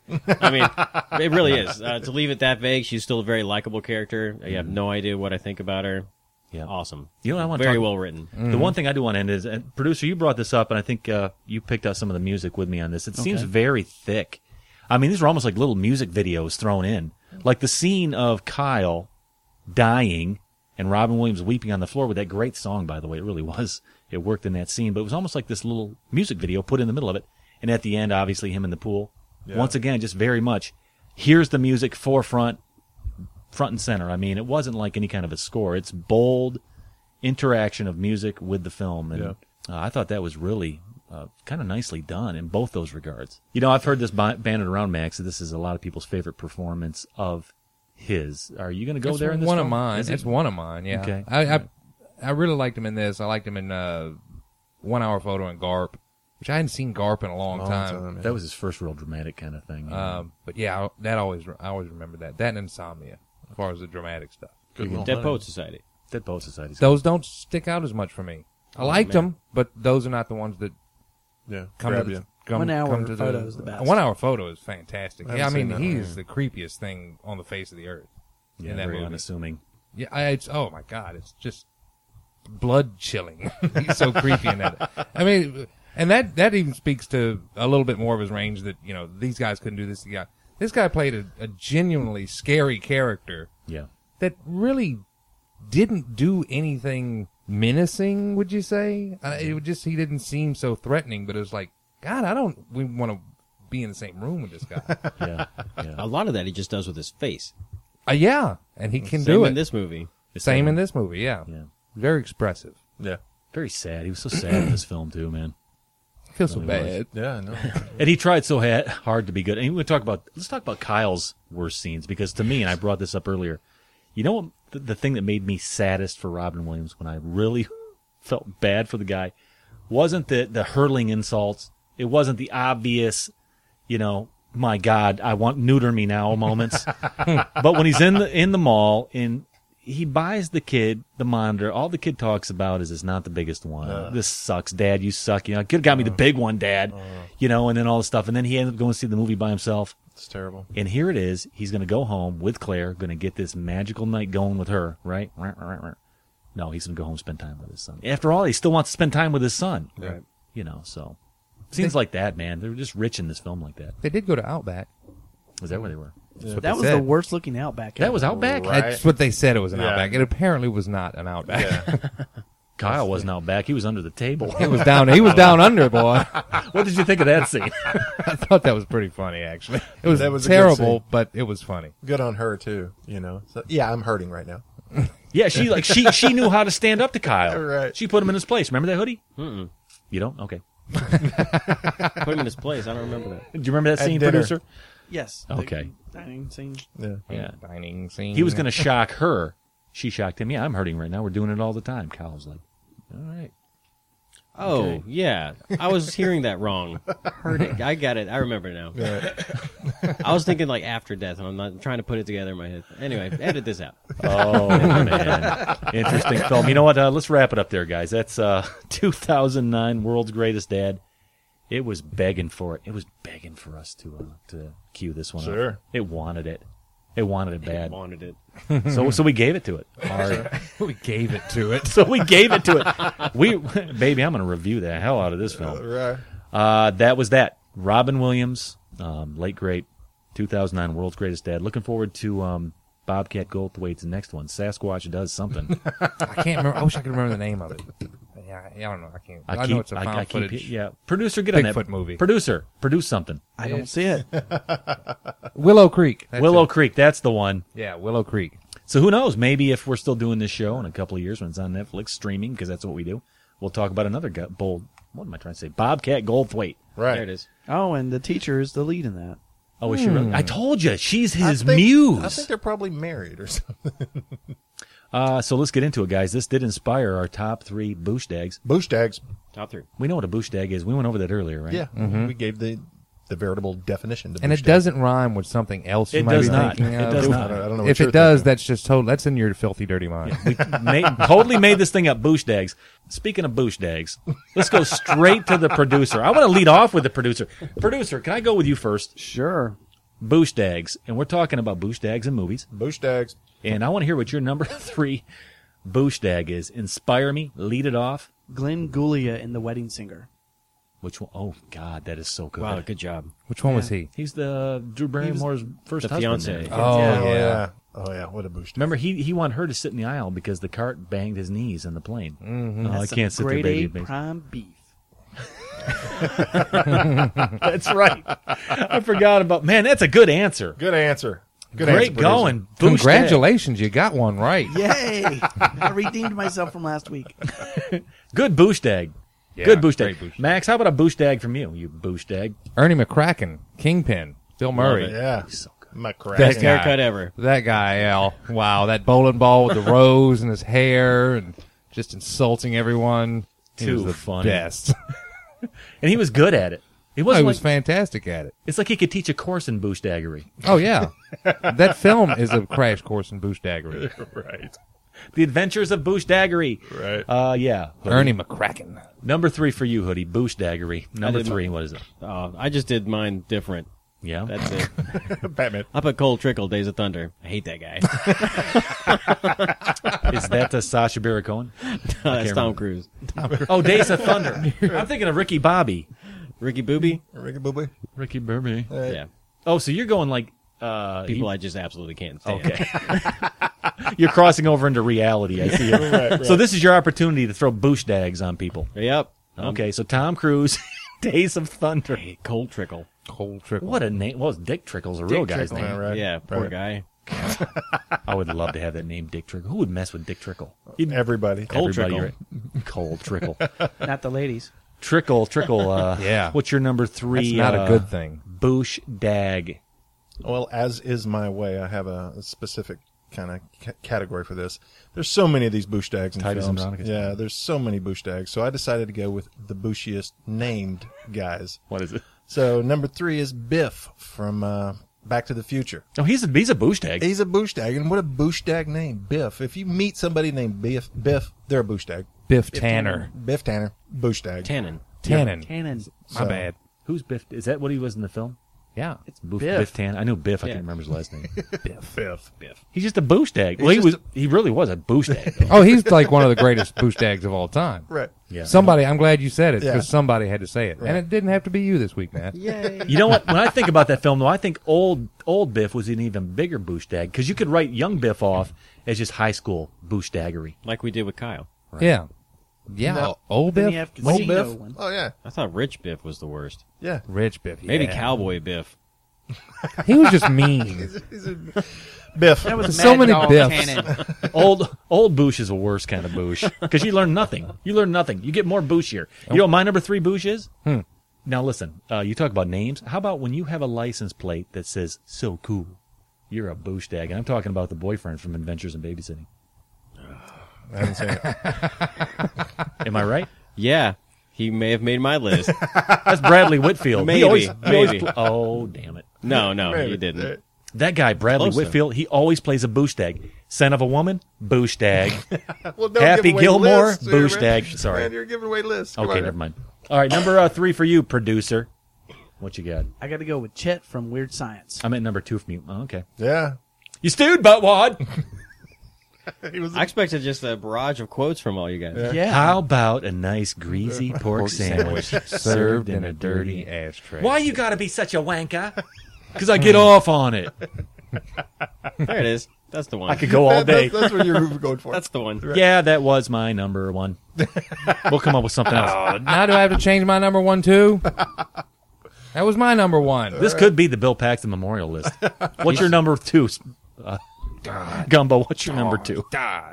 It really is. To leave it that vague, she's still a very likable character. You have no idea what I think about her. Yeah. Awesome. I want very well written. The one thing I do want to end is, producer, you brought this up, and I think you picked out some of the music with me on this. It seems very thick. These are almost like little music videos thrown in. Like the scene of Kyle dying, and Robin Williams weeping on the floor with that great song, by the way. It really was. It worked in that scene, but it was almost like this little music video put in the middle of it. And at the end, obviously, him in the pool. Yeah. Once again, just very much, here's the music forefront, front and center. I mean, it wasn't like any kind of a score. It's bold interaction of music with the film. And I thought that was really kind of nicely done in both those regards. You know, I've heard this banded around, Max. This is a lot of people's favorite performance of his. Are you going to go there in this one film? of mine. It's one of mine, yeah. Okay. I really liked him in this. I liked him in 1 Hour Photo and Garp, which I hadn't seen Garp in a long time. That was his first real dramatic kind of thing. But yeah, I always remember that. That and Insomnia, as far as the dramatic stuff. Dead Poet Society. Dead Poet Society. Those don't stick out as much for me. I liked them, but those are not the ones that come to the... 1 Hour Photo is the best. 1 Hour Photo is fantastic. I Yeah, I mean, haven't he seen is the creepiest thing on the face of the earth. Yeah, in that very movie. unassuming. Yeah, oh my God, it's just blood chilling. He's so creepy in that. I mean, and that even speaks to a little bit more of his range that, you know, these guys couldn't do this. This guy played a genuinely scary character. Yeah. That really didn't do anything menacing, would you say? It would just, he didn't seem so threatening, but it was like, God, we want to be in the same room with this guy. Yeah. A lot of that he just does with his face. Yeah, and he can Same do it. in this movie. Same in this movie, yeah. Very expressive. Yeah. Very sad. He was so sad in this film, too, man. I feel so bad. Yeah, I know. And he tried so hard to be good. And let's talk about Kyle's worst scenes, because to me, and I brought this up earlier, you know what, the thing that made me saddest for Robin Williams when I really felt bad for the guy wasn't the hurling insults. It wasn't the obvious, you know, my God, I want neuter me now moments. But when he's in the mall and he buys the kid the monitor, all the kid talks about is it's not the biggest one. This sucks, Dad. You suck. You know, could have got me the big one, Dad. You know, and then all this stuff. And then he ends up going to see the movie by himself. It's terrible. And here it is. He's going to go home with Claire, going to get this magical night going with her, right? No, he's going to go home and spend time with his son. After all, he still wants to spend time with his son. Right. You know, so. Scenes like that, man. They were just rich in this film like that. They did go to Outback. Was that where they were? That was the worst looking Outback. That was Outback? Right. That's what they said it was an Outback. It apparently was not an Outback. Yeah. Kyle wasn't Outback. He was under the table. He was down under, boy. What did you think of that scene? I thought that was pretty funny, actually. It was, That was a good terrible, scene. but it was funny. Good on her too, you know. So, yeah, I'm hurting right now. Yeah, she knew how to stand up to Kyle. Right. She put him in his place. Remember that hoodie? Mm-mm. You don't? Okay. Put him in his place. I don't remember that. Do you remember that At scene, dinner. producer? Yes. Okay. The dining scene. Yeah. Dining scene. He was going to shock her. She shocked him. Yeah, I'm hurting right now. We're doing it all the time. Kyle was like, all right. Oh, Okay. yeah. I was hearing that wrong. Hurting. I got it. I remember now. I was thinking like after death, and I'm not trying to put it together in my head. Anyway, edit this out. Oh, man. Interesting film. You know what? Let's wrap it up there, guys. That's 2009 World's Greatest Dad. It was begging for it. It was begging for us to cue this one up. Sure. It wanted it. It wanted it bad. I wanted it. So we gave it to it. Hard. We gave it to it. So we gave it to it. Baby, I'm going to review the hell out of this film. Right. That was that. Robin Williams, late great, 2009 World's Greatest Dad. Looking forward to Bobcat Goldthwait's next one. Sasquatch does something. I can't remember. I wish I could remember the name of it. Yeah, I don't know. I can't. I know it's a found footage. Yeah, producer, get on that Bigfoot movie. Producer, produce something. I don't see it. Willow Creek. That's Willow it. Creek, that's the one. Yeah, Willow Creek. So who knows? Maybe if we're still doing this show in a couple of years when it's on Netflix streaming, because that's what we do, we'll talk about another bold. What am I trying to say? Bobcat Goldthwait. Right. There it is. Oh, and the teacher is the lead in that. Oh, is she really? I told you, she's his I think muse. they're probably married or something. So let's get into it, guys. This did inspire our top 3 Boosdags. Boosdags. Top 3. We know what a Boosdag is. We went over that earlier, right? Yeah. We gave the veritable definition. To And it Boosdag. doesn't rhyme with something else you It might does be not. thinking It of. does not. I don't know what If you're it does, thinking. that's just that's in your filthy, dirty mind. We totally made this thing up, Boosdags. Speaking of Boosdags, let's go straight to the producer. I want to lead off with the producer. Producer, can I go with you first? Sure. Boosdags. And we're talking about Boosdags in movies. Boosdags. And I want to hear what your number 3 Boosdag is. Inspire me. Lead it off. Glenn Guglia in The Wedding Singer. Which one? Oh, God, that is so good. Wow, good job. Which one was he? He's the Drew Barrymore's first the husband. fiancé. there. Oh, Oh, yeah. yeah. Oh, yeah. What a boost. Remember, he wanted her to sit in the aisle because the cart banged his knees in the plane. Mm-hmm. Oh, I That's can't some sit there, grade baby. A baby. prime beef. That's right. I forgot about. Man, that's a good answer. Good answer. Good Great answer, going. Boosh Congratulations, you got one right. Yay! I redeemed myself from last week. Dag. Good booshtag. Yeah, Good booshtag. great booshtag. Max, how about a booshtag from you? You booshtag. Ernie McCracken, Kingpin, Bill Murray. Yeah. So good. My crap. That Best guy. haircut ever. That guy, Al. Wow, that bowling ball with the rose in his hair and just insulting everyone. He Too was the funny. best. And he was good at it. It He wasn't was like, fantastic at it. it's like he could teach a course in booshdaggery. Oh, yeah. That film is a crash course in booshdaggery. Right. The Adventures of Booshdaggery. Right. Yeah. Hoodie. Ernie McCracken. Number 3 for you, Hoodie. Booshdaggery. Number did 3, what is it? I just did mine different. Yeah. That's it. Batman. I put Cole Trickle, Days of Thunder. I hate that guy. Is that Sacha Baron Cohen? That's Tom remember. Cruise. Oh, Days of Thunder. I'm thinking of Ricky Bobby. Ricky Booby? Ricky Booby. Ricky Bobby. Yeah. Oh, so you're going like People I just absolutely can't stand. Okay. You're crossing over into reality. I see. Right. So this is your opportunity to throw boosdags on people. Yep. Okay, so Tom Cruise, Days of Thunder. Cole Trickle. Cole Trickle. What a name. Well, Dick Trickle's a real guy's Trickle, name. right? Yeah, poor Right. guy. I would love to have that name, Dick Trickle. Who would mess with Dick Trickle? He'd- Everybody. Cole everybody, Trickle. right? Cole Trickle. Not the ladies. Trickle. Yeah. What's your number 3? That's not a good thing. Boosh dag. Well, as is my way, I have a specific kind of category for this. There's so many of these boosdags in Titus films. Andronicus. Yeah, there's so many boosdags. So I decided to go with the booshiest named guys. What is it? So number 3 is Biff from Back to the Future. Oh, he's a booshtag. He's a boosdag, and what a boosdag name, Biff. If you meet somebody named Biff, they're a boosdag. Biff Tanner. Biff Tanner, boosdag. Tannen. Tannen. My So- bad. Who's Biff? Is that what he was in the film? Yeah. It's Biff Tan. I knew Biff. I can't remember his last name. Biff. He's just a booshtag. Well, he really was a booshtag. though. Oh, he's like one of the greatest boosdags of all time. Right. Yeah. Somebody, I'm glad you said it because Yeah. somebody had to say it. Right. And it didn't have to be you this week, Matt. Yay. You know what? When I think about that film, though, I think old Biff was an even bigger booshtag because you could write young Biff off as just high school booshdaggery. Like we did with Kyle. Yeah. Yeah. No. Old Then Biff? you have Old Casino Biff. one. Oh, yeah. I thought Rich Biff was the worst. Yeah. Rich Biff. Maybe yeah. Cowboy Biff. He was just mean. Biff. That was There's so Mad many Dog Biffs. Tannen. Old boosh is a worse kind of boosh because you learn nothing. You learn nothing. You get more boosh here. You know what my number 3 boosh is? Now listen, you talk about names. How about when you have a license plate that says "so cool"? You're a booshtag, and I'm talking about the boyfriend from Adventures in Babysitting. I haven't seen it. Am I right? Yeah. He may have made my list. That's Bradley Whitfield. Maybe, maybe. Oh, damn it. No, he Maybe. didn't. That guy, Bradley Close, though. Whitfield, he always plays a booshtag. Son of a woman, booshtag. Well, don't Happy give away Gilmore, lists here, man. booshtag. Sorry. Man, you're giving away lists. Come Okay, on. never mind. All right, number 3 for you, producer. What you got? I got to go with Chet from Weird Science. I'm at number 2 from you. Oh, okay. Yeah. You stewed, buttwad. He was I expected just a barrage of quotes from all you guys. Yeah. How about a nice greasy pork sandwich served in a dirty ashtray. Why you gotta be such a wanker? Because I get off on it. There it is. That's the one. I could go all day. That's what you're going for. That's the one. Yeah, that was my number 1. We'll come up with something else. Oh, now do I have to change my number 1 too? That was my number 1. This could be the Bill Paxton Memorial List. What's your number 2? Gumbo, what's your number 2?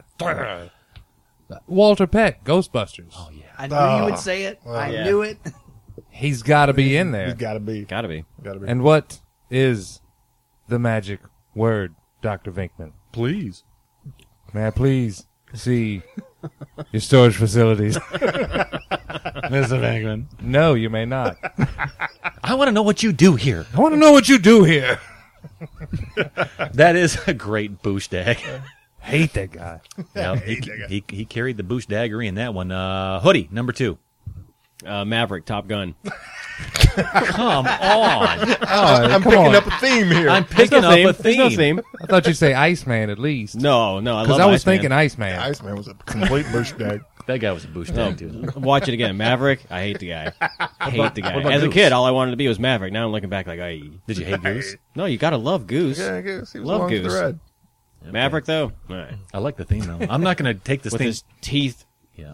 Walter Peck, Ghostbusters. Oh, yeah. I knew you would say it. I yeah. knew it. He's got to be in He's there. got to be. Gotta be. Got to be. And what is the magic word, Dr. Vinkman? Please. May I please see your storage facilities? Mr. Venkman. No, you may not. I want to know what you do here. I want to know what you do here. That is a great booshtag. Hate that guy. Yeah, he carried the booshdaggery in that one. Hoodie, number 2. Maverick, Top Gun. Come on. I'm come picking on. up a theme here. I'm picking up a There's no theme. theme. I thought you'd say Iceman at least. No, I love Because I was Iceman. thinking Iceman. Iceman was a complete douchebag. That guy was a douchebag, too. Watch it again. Maverick, I hate the guy. What about As a Goose? kid, all I wanted to be was Maverick. Now I'm looking back like, Did you hate Goose? No, you gotta love Goose. Yeah, Goose. He was Love along for Goose. the ride. Maverick, though, all right. I like the theme, though. I'm not going to take this With theme. his teeth. Yeah.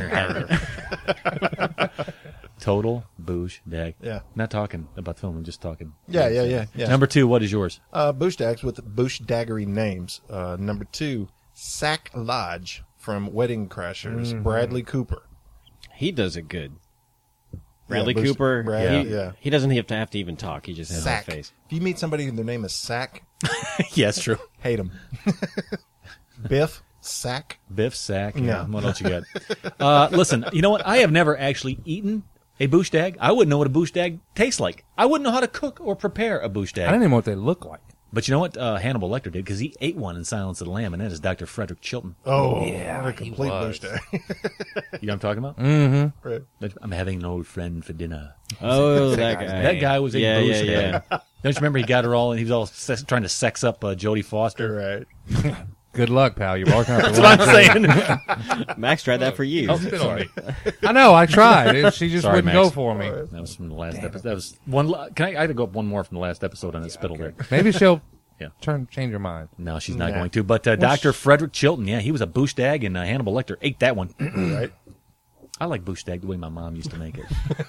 Total boosh dag. Yeah. Not talking about film. I'm just talking. Yeah. Number 2, what is yours? Bushdags with Bushdaggery names. Number 2, Sack Lodge from Wedding Crashers, Bradley Cooper. He does it good. Bradley Bush- Cooper, Brad- he doesn't have to even talk. He just has Sack. that face. If you meet somebody and their name is Sack, Yeah, it's true. hate them. Biff, Sack. Biff Sack. Yeah. Yeah. What else you got? Listen, you know what? I have never actually eaten a boosh dag. I wouldn't know what a boosh dag tastes like. I wouldn't know how to cook or prepare a boosh I dag. don't even know what they look like. But you know what Hannibal Lecter did? Because he ate one in Silence of the Lamb, and that is Dr. Frederick Chilton. Oh, Yeah, what a he complete was. Bushdag. You know what I'm talking about? Mm-hmm. Right. I'm having an old friend for dinner. Oh, that guy. That guy was a Yeah, boosh yeah, dag. Don't you remember he got her all, and he was all trying to sex up Jodie Foster? Right. Good luck, pal. You're walking out the That's what I'm saying. Max tried that for years. Oh, sorry. I know. I tried. She just Sorry, wouldn't Max. go for me. That was from the last episode. That was one. I had to go up one more from the last episode on that spittle there. Maybe she'll Yeah. change her mind. No, she's not Nah. going to. But Dr. Frederick Chilton, yeah, he was a boosh dag, and Hannibal Lecter ate that one. Right. I like boosh dag the way my mom used to make it.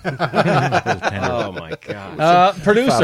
Oh my god.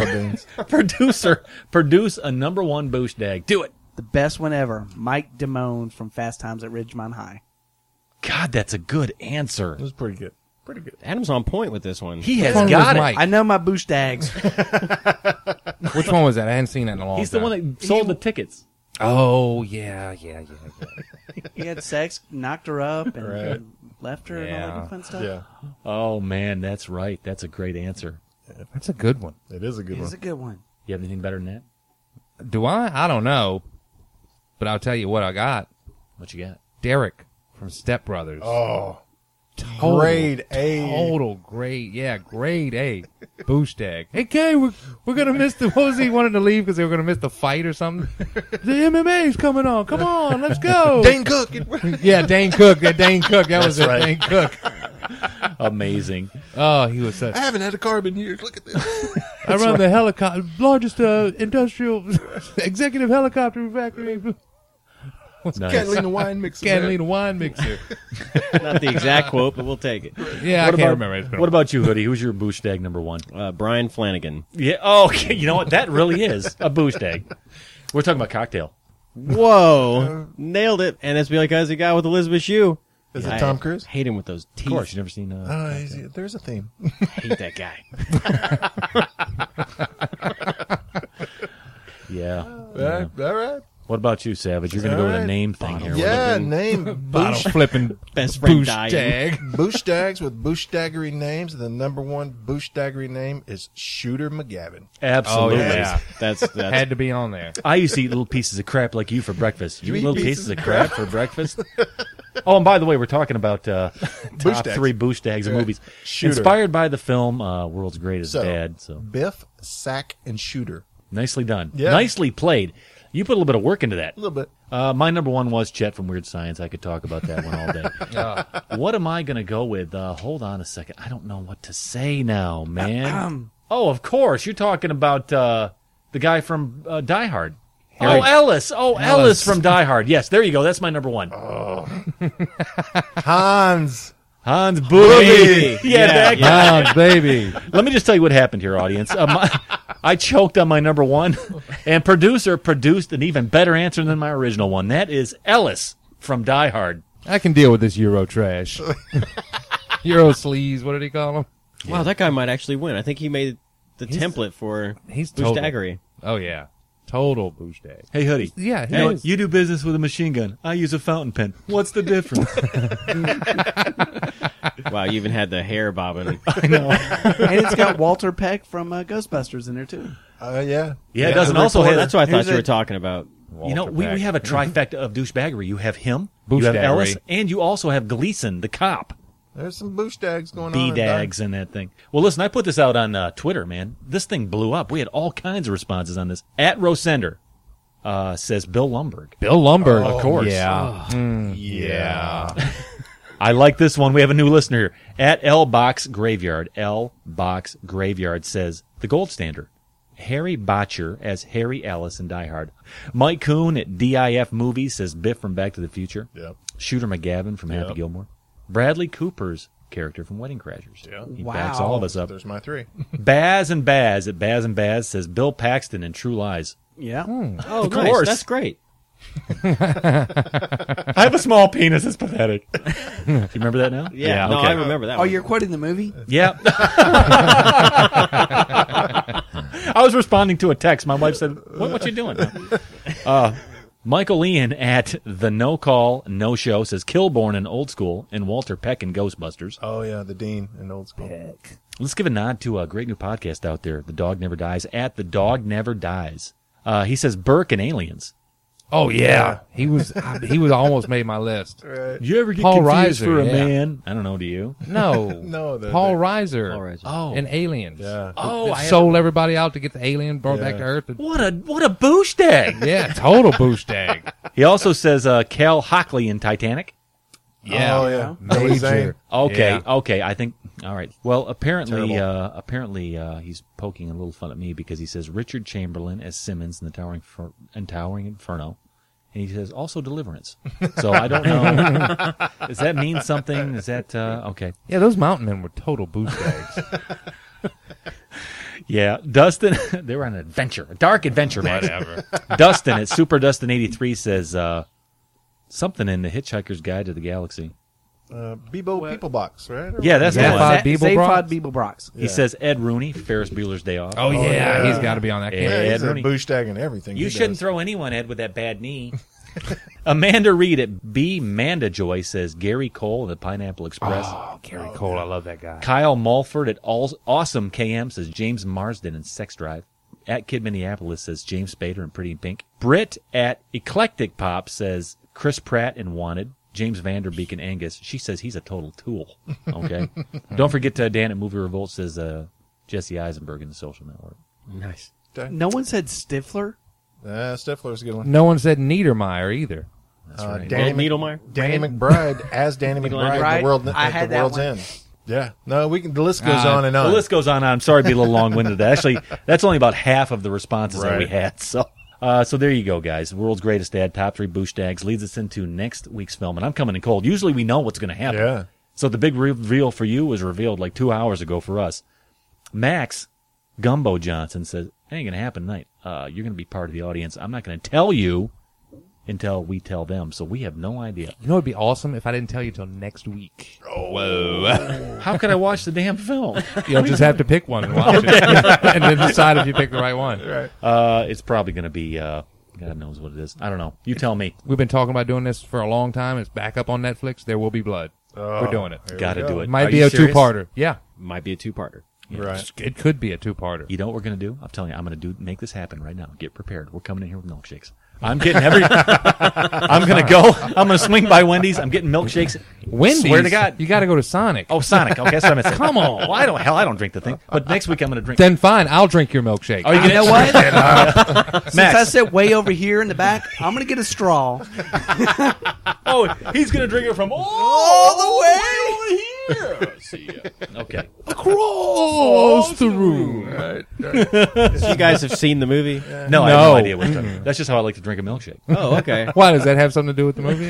Produce a number 1 boosh dag. Do it. The best one ever, Mike Damone from Fast Times at Ridgemont High. God, that's a good answer. It was pretty good. Pretty good. Adam's on point with this one. He has one got was it. Mike? I know my boosh dags. Which one was that? I hadn't seen that in a long He's the time. one that sold the tickets. Oh, yeah. He had sex, knocked her up, and Right. left her and all Yeah. that fun stuff. Yeah. Oh, man, that's right. That's a great answer. That's a good one. It is a good It's one. a good one. You have anything better than that? Do I? I don't know. But I'll tell you what I got. What you got? Derek from Step Brothers. Oh, Total, grade A. Total grade. Yeah, grade A. Booshtag. Hey, Kay, we're going to miss the... What was he wanted to leave because they were going to miss the fight or something? The MMA's coming on. Come on, let's go. Dane Cook. Yeah, Dane Cook. Dane Cook. That was it. right. Dane Cook. Amazing. Oh, he was such... I haven't had a carb in years. Look at this. I run the helicopter, largest industrial executive helicopter factory. Nice. Catalina wine mixer. Catalina wine mixer. Not the exact quote, but we'll take it. Yeah, What I can't about- remember. It's been a What about you, Hoodie? Who's your boosh dag number 1? Brian Flanagan. Yeah. Oh, okay. You know what? That really is a boosh dag. We're talking about cocktail. Whoa. Nailed it. And it's like as a guy with Elizabeth Shue. Is I it Tom Cruise? hate him with those teeth. Of course, you never seen. There's a theme. hate that guy. Yeah. All right. What about you, Savage? You're going to go with a Alright. name thing here. Yeah, name bottle flipping Best friend dying. Booshtag. Bushdags with Bushdaggery names. The number 1 Bushdaggery name is Shooter McGavin. Absolutely. Oh, yeah. That's Had to be on there. I used to eat little pieces of crap like you for breakfast. You You eat eat little pieces pieces of crap for breakfast? Oh, and by the way, we're talking about top Bushdags. 3 Bushdags of Right. movies. Shooter. Inspired by the film World's Greatest So, Dad. So Biff, Sack, and Shooter. nicely done. Yeah. Nicely played. You put a little bit of work into that. A little bit. My number 1 was Chet from Weird Science. I could talk about that one all day. What am I going to go with? Hold on a second. I don't know what to say now, man. Oh, of course. You're talking about the guy from Die Hard. Ellis. Ellis from Die Hard. Yes, there you go. That's my number 1. Hans. Hans Booby. Yeah, that guy. Hans, baby. Let me just tell you what happened here, audience. I choked on my number 1, and producer produced an even better answer than my original one. That is Ellis from Die Hard. I can deal with this Euro trash. Euro sleaze, what did he call him? Wow, that guy might actually win. I think he made the template for He's total. Bushdaggery. Oh, yeah. Total Booshtag. Hey, Hoodie. Yeah, he You know is. what? You do business with a machine gun. I use a fountain pen. What's the difference? Wow, you even had the hair bobbing. I know. And it's got Walter Peck from Ghostbusters in there, too. Yeah. Yeah, it doesn't also Oh, have. that's what I thought Here's you were a- talking about. You know, we have a trifecta of douchebaggery. You have him, you have Booshdagery. Ellis, and you also have Gleason, the cop. There's some Bushdags going on. B-dags and that thing. Well, listen, I put this out on Twitter, man. This thing blew up. We had all kinds of responses on this. At Rosender says Bill Lumberg. Bill Lumberg. Of course. Yeah. Yeah. I like this one. We have a new listener here. At L Box Graveyard. L Box Graveyard says, the gold standard. Harry Botcher as Harry Ellis in Die Hard. Mike Kuhn at DIF Movies says Biff from Back to the Future. Yep. Shooter McGavin from Happy Gilmore. Bradley Cooper's character from Wedding Crashers. Yeah. He backs all of us up. There's my 3. Baz and Baz at Baz and Baz says Bill Paxton in True Lies. Yeah. Oh, Of nice. course. That's great. I have a small penis. It's pathetic. Do you remember that now? Yeah, no, okay. I remember that Oh, one. you're quoting the movie? Yeah. I was responding to a text. My wife said, what you doing? Michael Ian at the No Call, No Show says Kilborn in Old School and Walter Peck in Ghostbusters. Oh, yeah, the Dean in Old School. Let's give a nod to a great new podcast out there, The Dog Never Dies, at The Dog Never Dies. He says Burke and Aliens. Oh yeah, he was almost made my list. Right. You ever get Paul confused Reiser, for a yeah. man? I don't know, do you? No, No, Paul Reiser. Paul Reiser. Oh. and Aliens. Yeah. Oh, That I sold everybody out to get the alien brought back to Earth. what a booshtag. Yeah, total booshtag. He also says Cal Hockley in Titanic. Yeah, Oh, yeah. Billy Zane. major. Okay, Yeah. okay. I think all right. Well, apparently, Terrible. he's poking a little fun at me because he says Richard Chamberlain as Simmons in the Towering Inferno, and he says also Deliverance. So I don't know. Does that mean something? Is that okay? Yeah, those mountain men were total boostbags. Yeah, Dustin. They were on an adventure, a dark adventure, man. Whatever. Dustin at Super Dustin 83 says something in the Hitchhiker's Guide to the Galaxy. Bebo People Box, right? Yeah, that's the one. Zaphod Beeblebrox? Zaphod Beeblebrox. He says Ed Rooney, Ferris Bueller's Day Off. Oh, yeah, yeah. he's got to be on that. Yeah. Camp. Yeah, he's Ed a Rooney. booshtag and everything. You he shouldn't does. throw anyone, Ed, with that bad knee. Amanda Reed at B. Manda Joy says Gary Cole at the Pineapple Express. Oh, Gary Cole, I love that guy. Kyle Mulford at Awesome KM says James Marsden in Sex Drive. At Kid Minneapolis says James Spader in Pretty in Pink. Britt at Eclectic Pop says Chris Pratt in Wanted. James Vanderbeek and Angus. She says he's a total tool. Okay. Don't forget Dan at Movie Revolt says Jesse Eisenberg in The Social Network. Nice. No one said Stifler? Stifler's a good one. No one said Niedermeyer either. That's right. Danny Needlemeyer? Danny McBride as Danny McBride McBride? at the world I at had the that World's one. End. Yeah. No, we can. The list goes on and The on. list goes on. I'm sorry to be a little long-winded. Actually, that's only about half of the responses that we Right. had. So there you go, guys. World's Greatest Dad, Top 3 Booshags leads us into next week's film. And I'm coming in cold. Usually we know what's going to happen. Yeah. So the big reveal for you was revealed like 2 hours ago for us. Max Gumbo Johnson says, it ain't going to happen tonight. You're going to be part of the audience. I'm not going to tell you until we tell them. So we have no idea. You know, it'd be awesome if I didn't tell you till next week. Whoa. How could I watch the damn film? You'll just have to pick one and watch it, and then decide if you pick the right one. Right. It's probably going to be, God knows what it is. I don't know. You tell me. We've been talking about doing this for a long time. It's back up on Netflix. There will be blood. We're doing it. Here we Got to go. do it. It might Are be you a serious? two-parter. Yeah, Might be a two-parter. Right. it could be a two-parter. You know what we're going to do? I'm telling you, I'm going to make this happen right now. Get prepared. We're coming in here with milkshakes. I'm getting I'm going to go. I'm going to swing by Wendy's. I'm getting milkshakes. Wendy's. Swear to God. You got to go to Sonic. Oh, Sonic. Okay, that's what I meant. Come on. Well, I don't drink the thing. But next week I'm going to drink. Then fine, I'll drink your milkshake. Are you You know what? Since Max. I sit way over here in the back, I'm going to get a straw. Oh, he's going to drink it from All the way over here. See ya. Okay. Across the room. So you guys have seen the movie? No, I have no No. idea what's coming. That's just how I like to drink a milkshake. Oh, okay. Why, does that have something to do with the movie?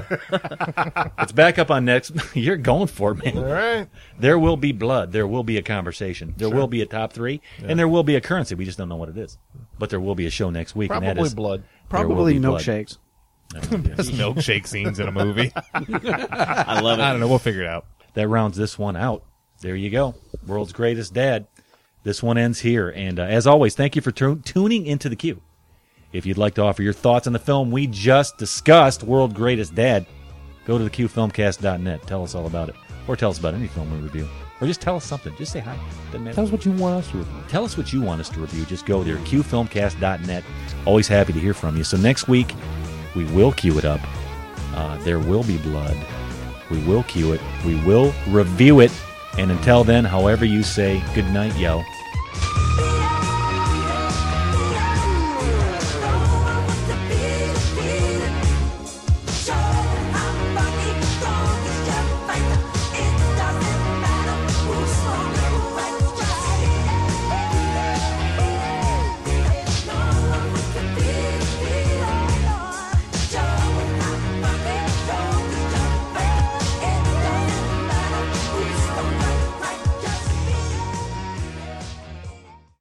It's back up on next. You're going for it, man. All right. There will be blood. There will be a conversation. There will be a top 3, and there will be a currency. We just don't know what it is. But there will be a show next week. and that Probably is, blood. there will Probably be blood. milkshakes. That's milkshake scenes in a movie. I love it. I don't know. We'll figure it out. That rounds this one out. There you go. World's Greatest Dad. This one ends here. And as always, thank you for tuning into the Q. If you'd like to offer your thoughts on the film we just discussed, World's Greatest Dad, go to theqfilmcast.net. Tell us all about it. Or tell us about any film we review. Or just tell us something. Just say hi. Doesn't matter. Tell us what you want us to review. Tell us what you want us to review. Just go there, qfilmcast.net. Always happy to hear from you. So next week, we will cue it up. There will be blood. We will cue it. We will review it. And until then, however you say good night, yo.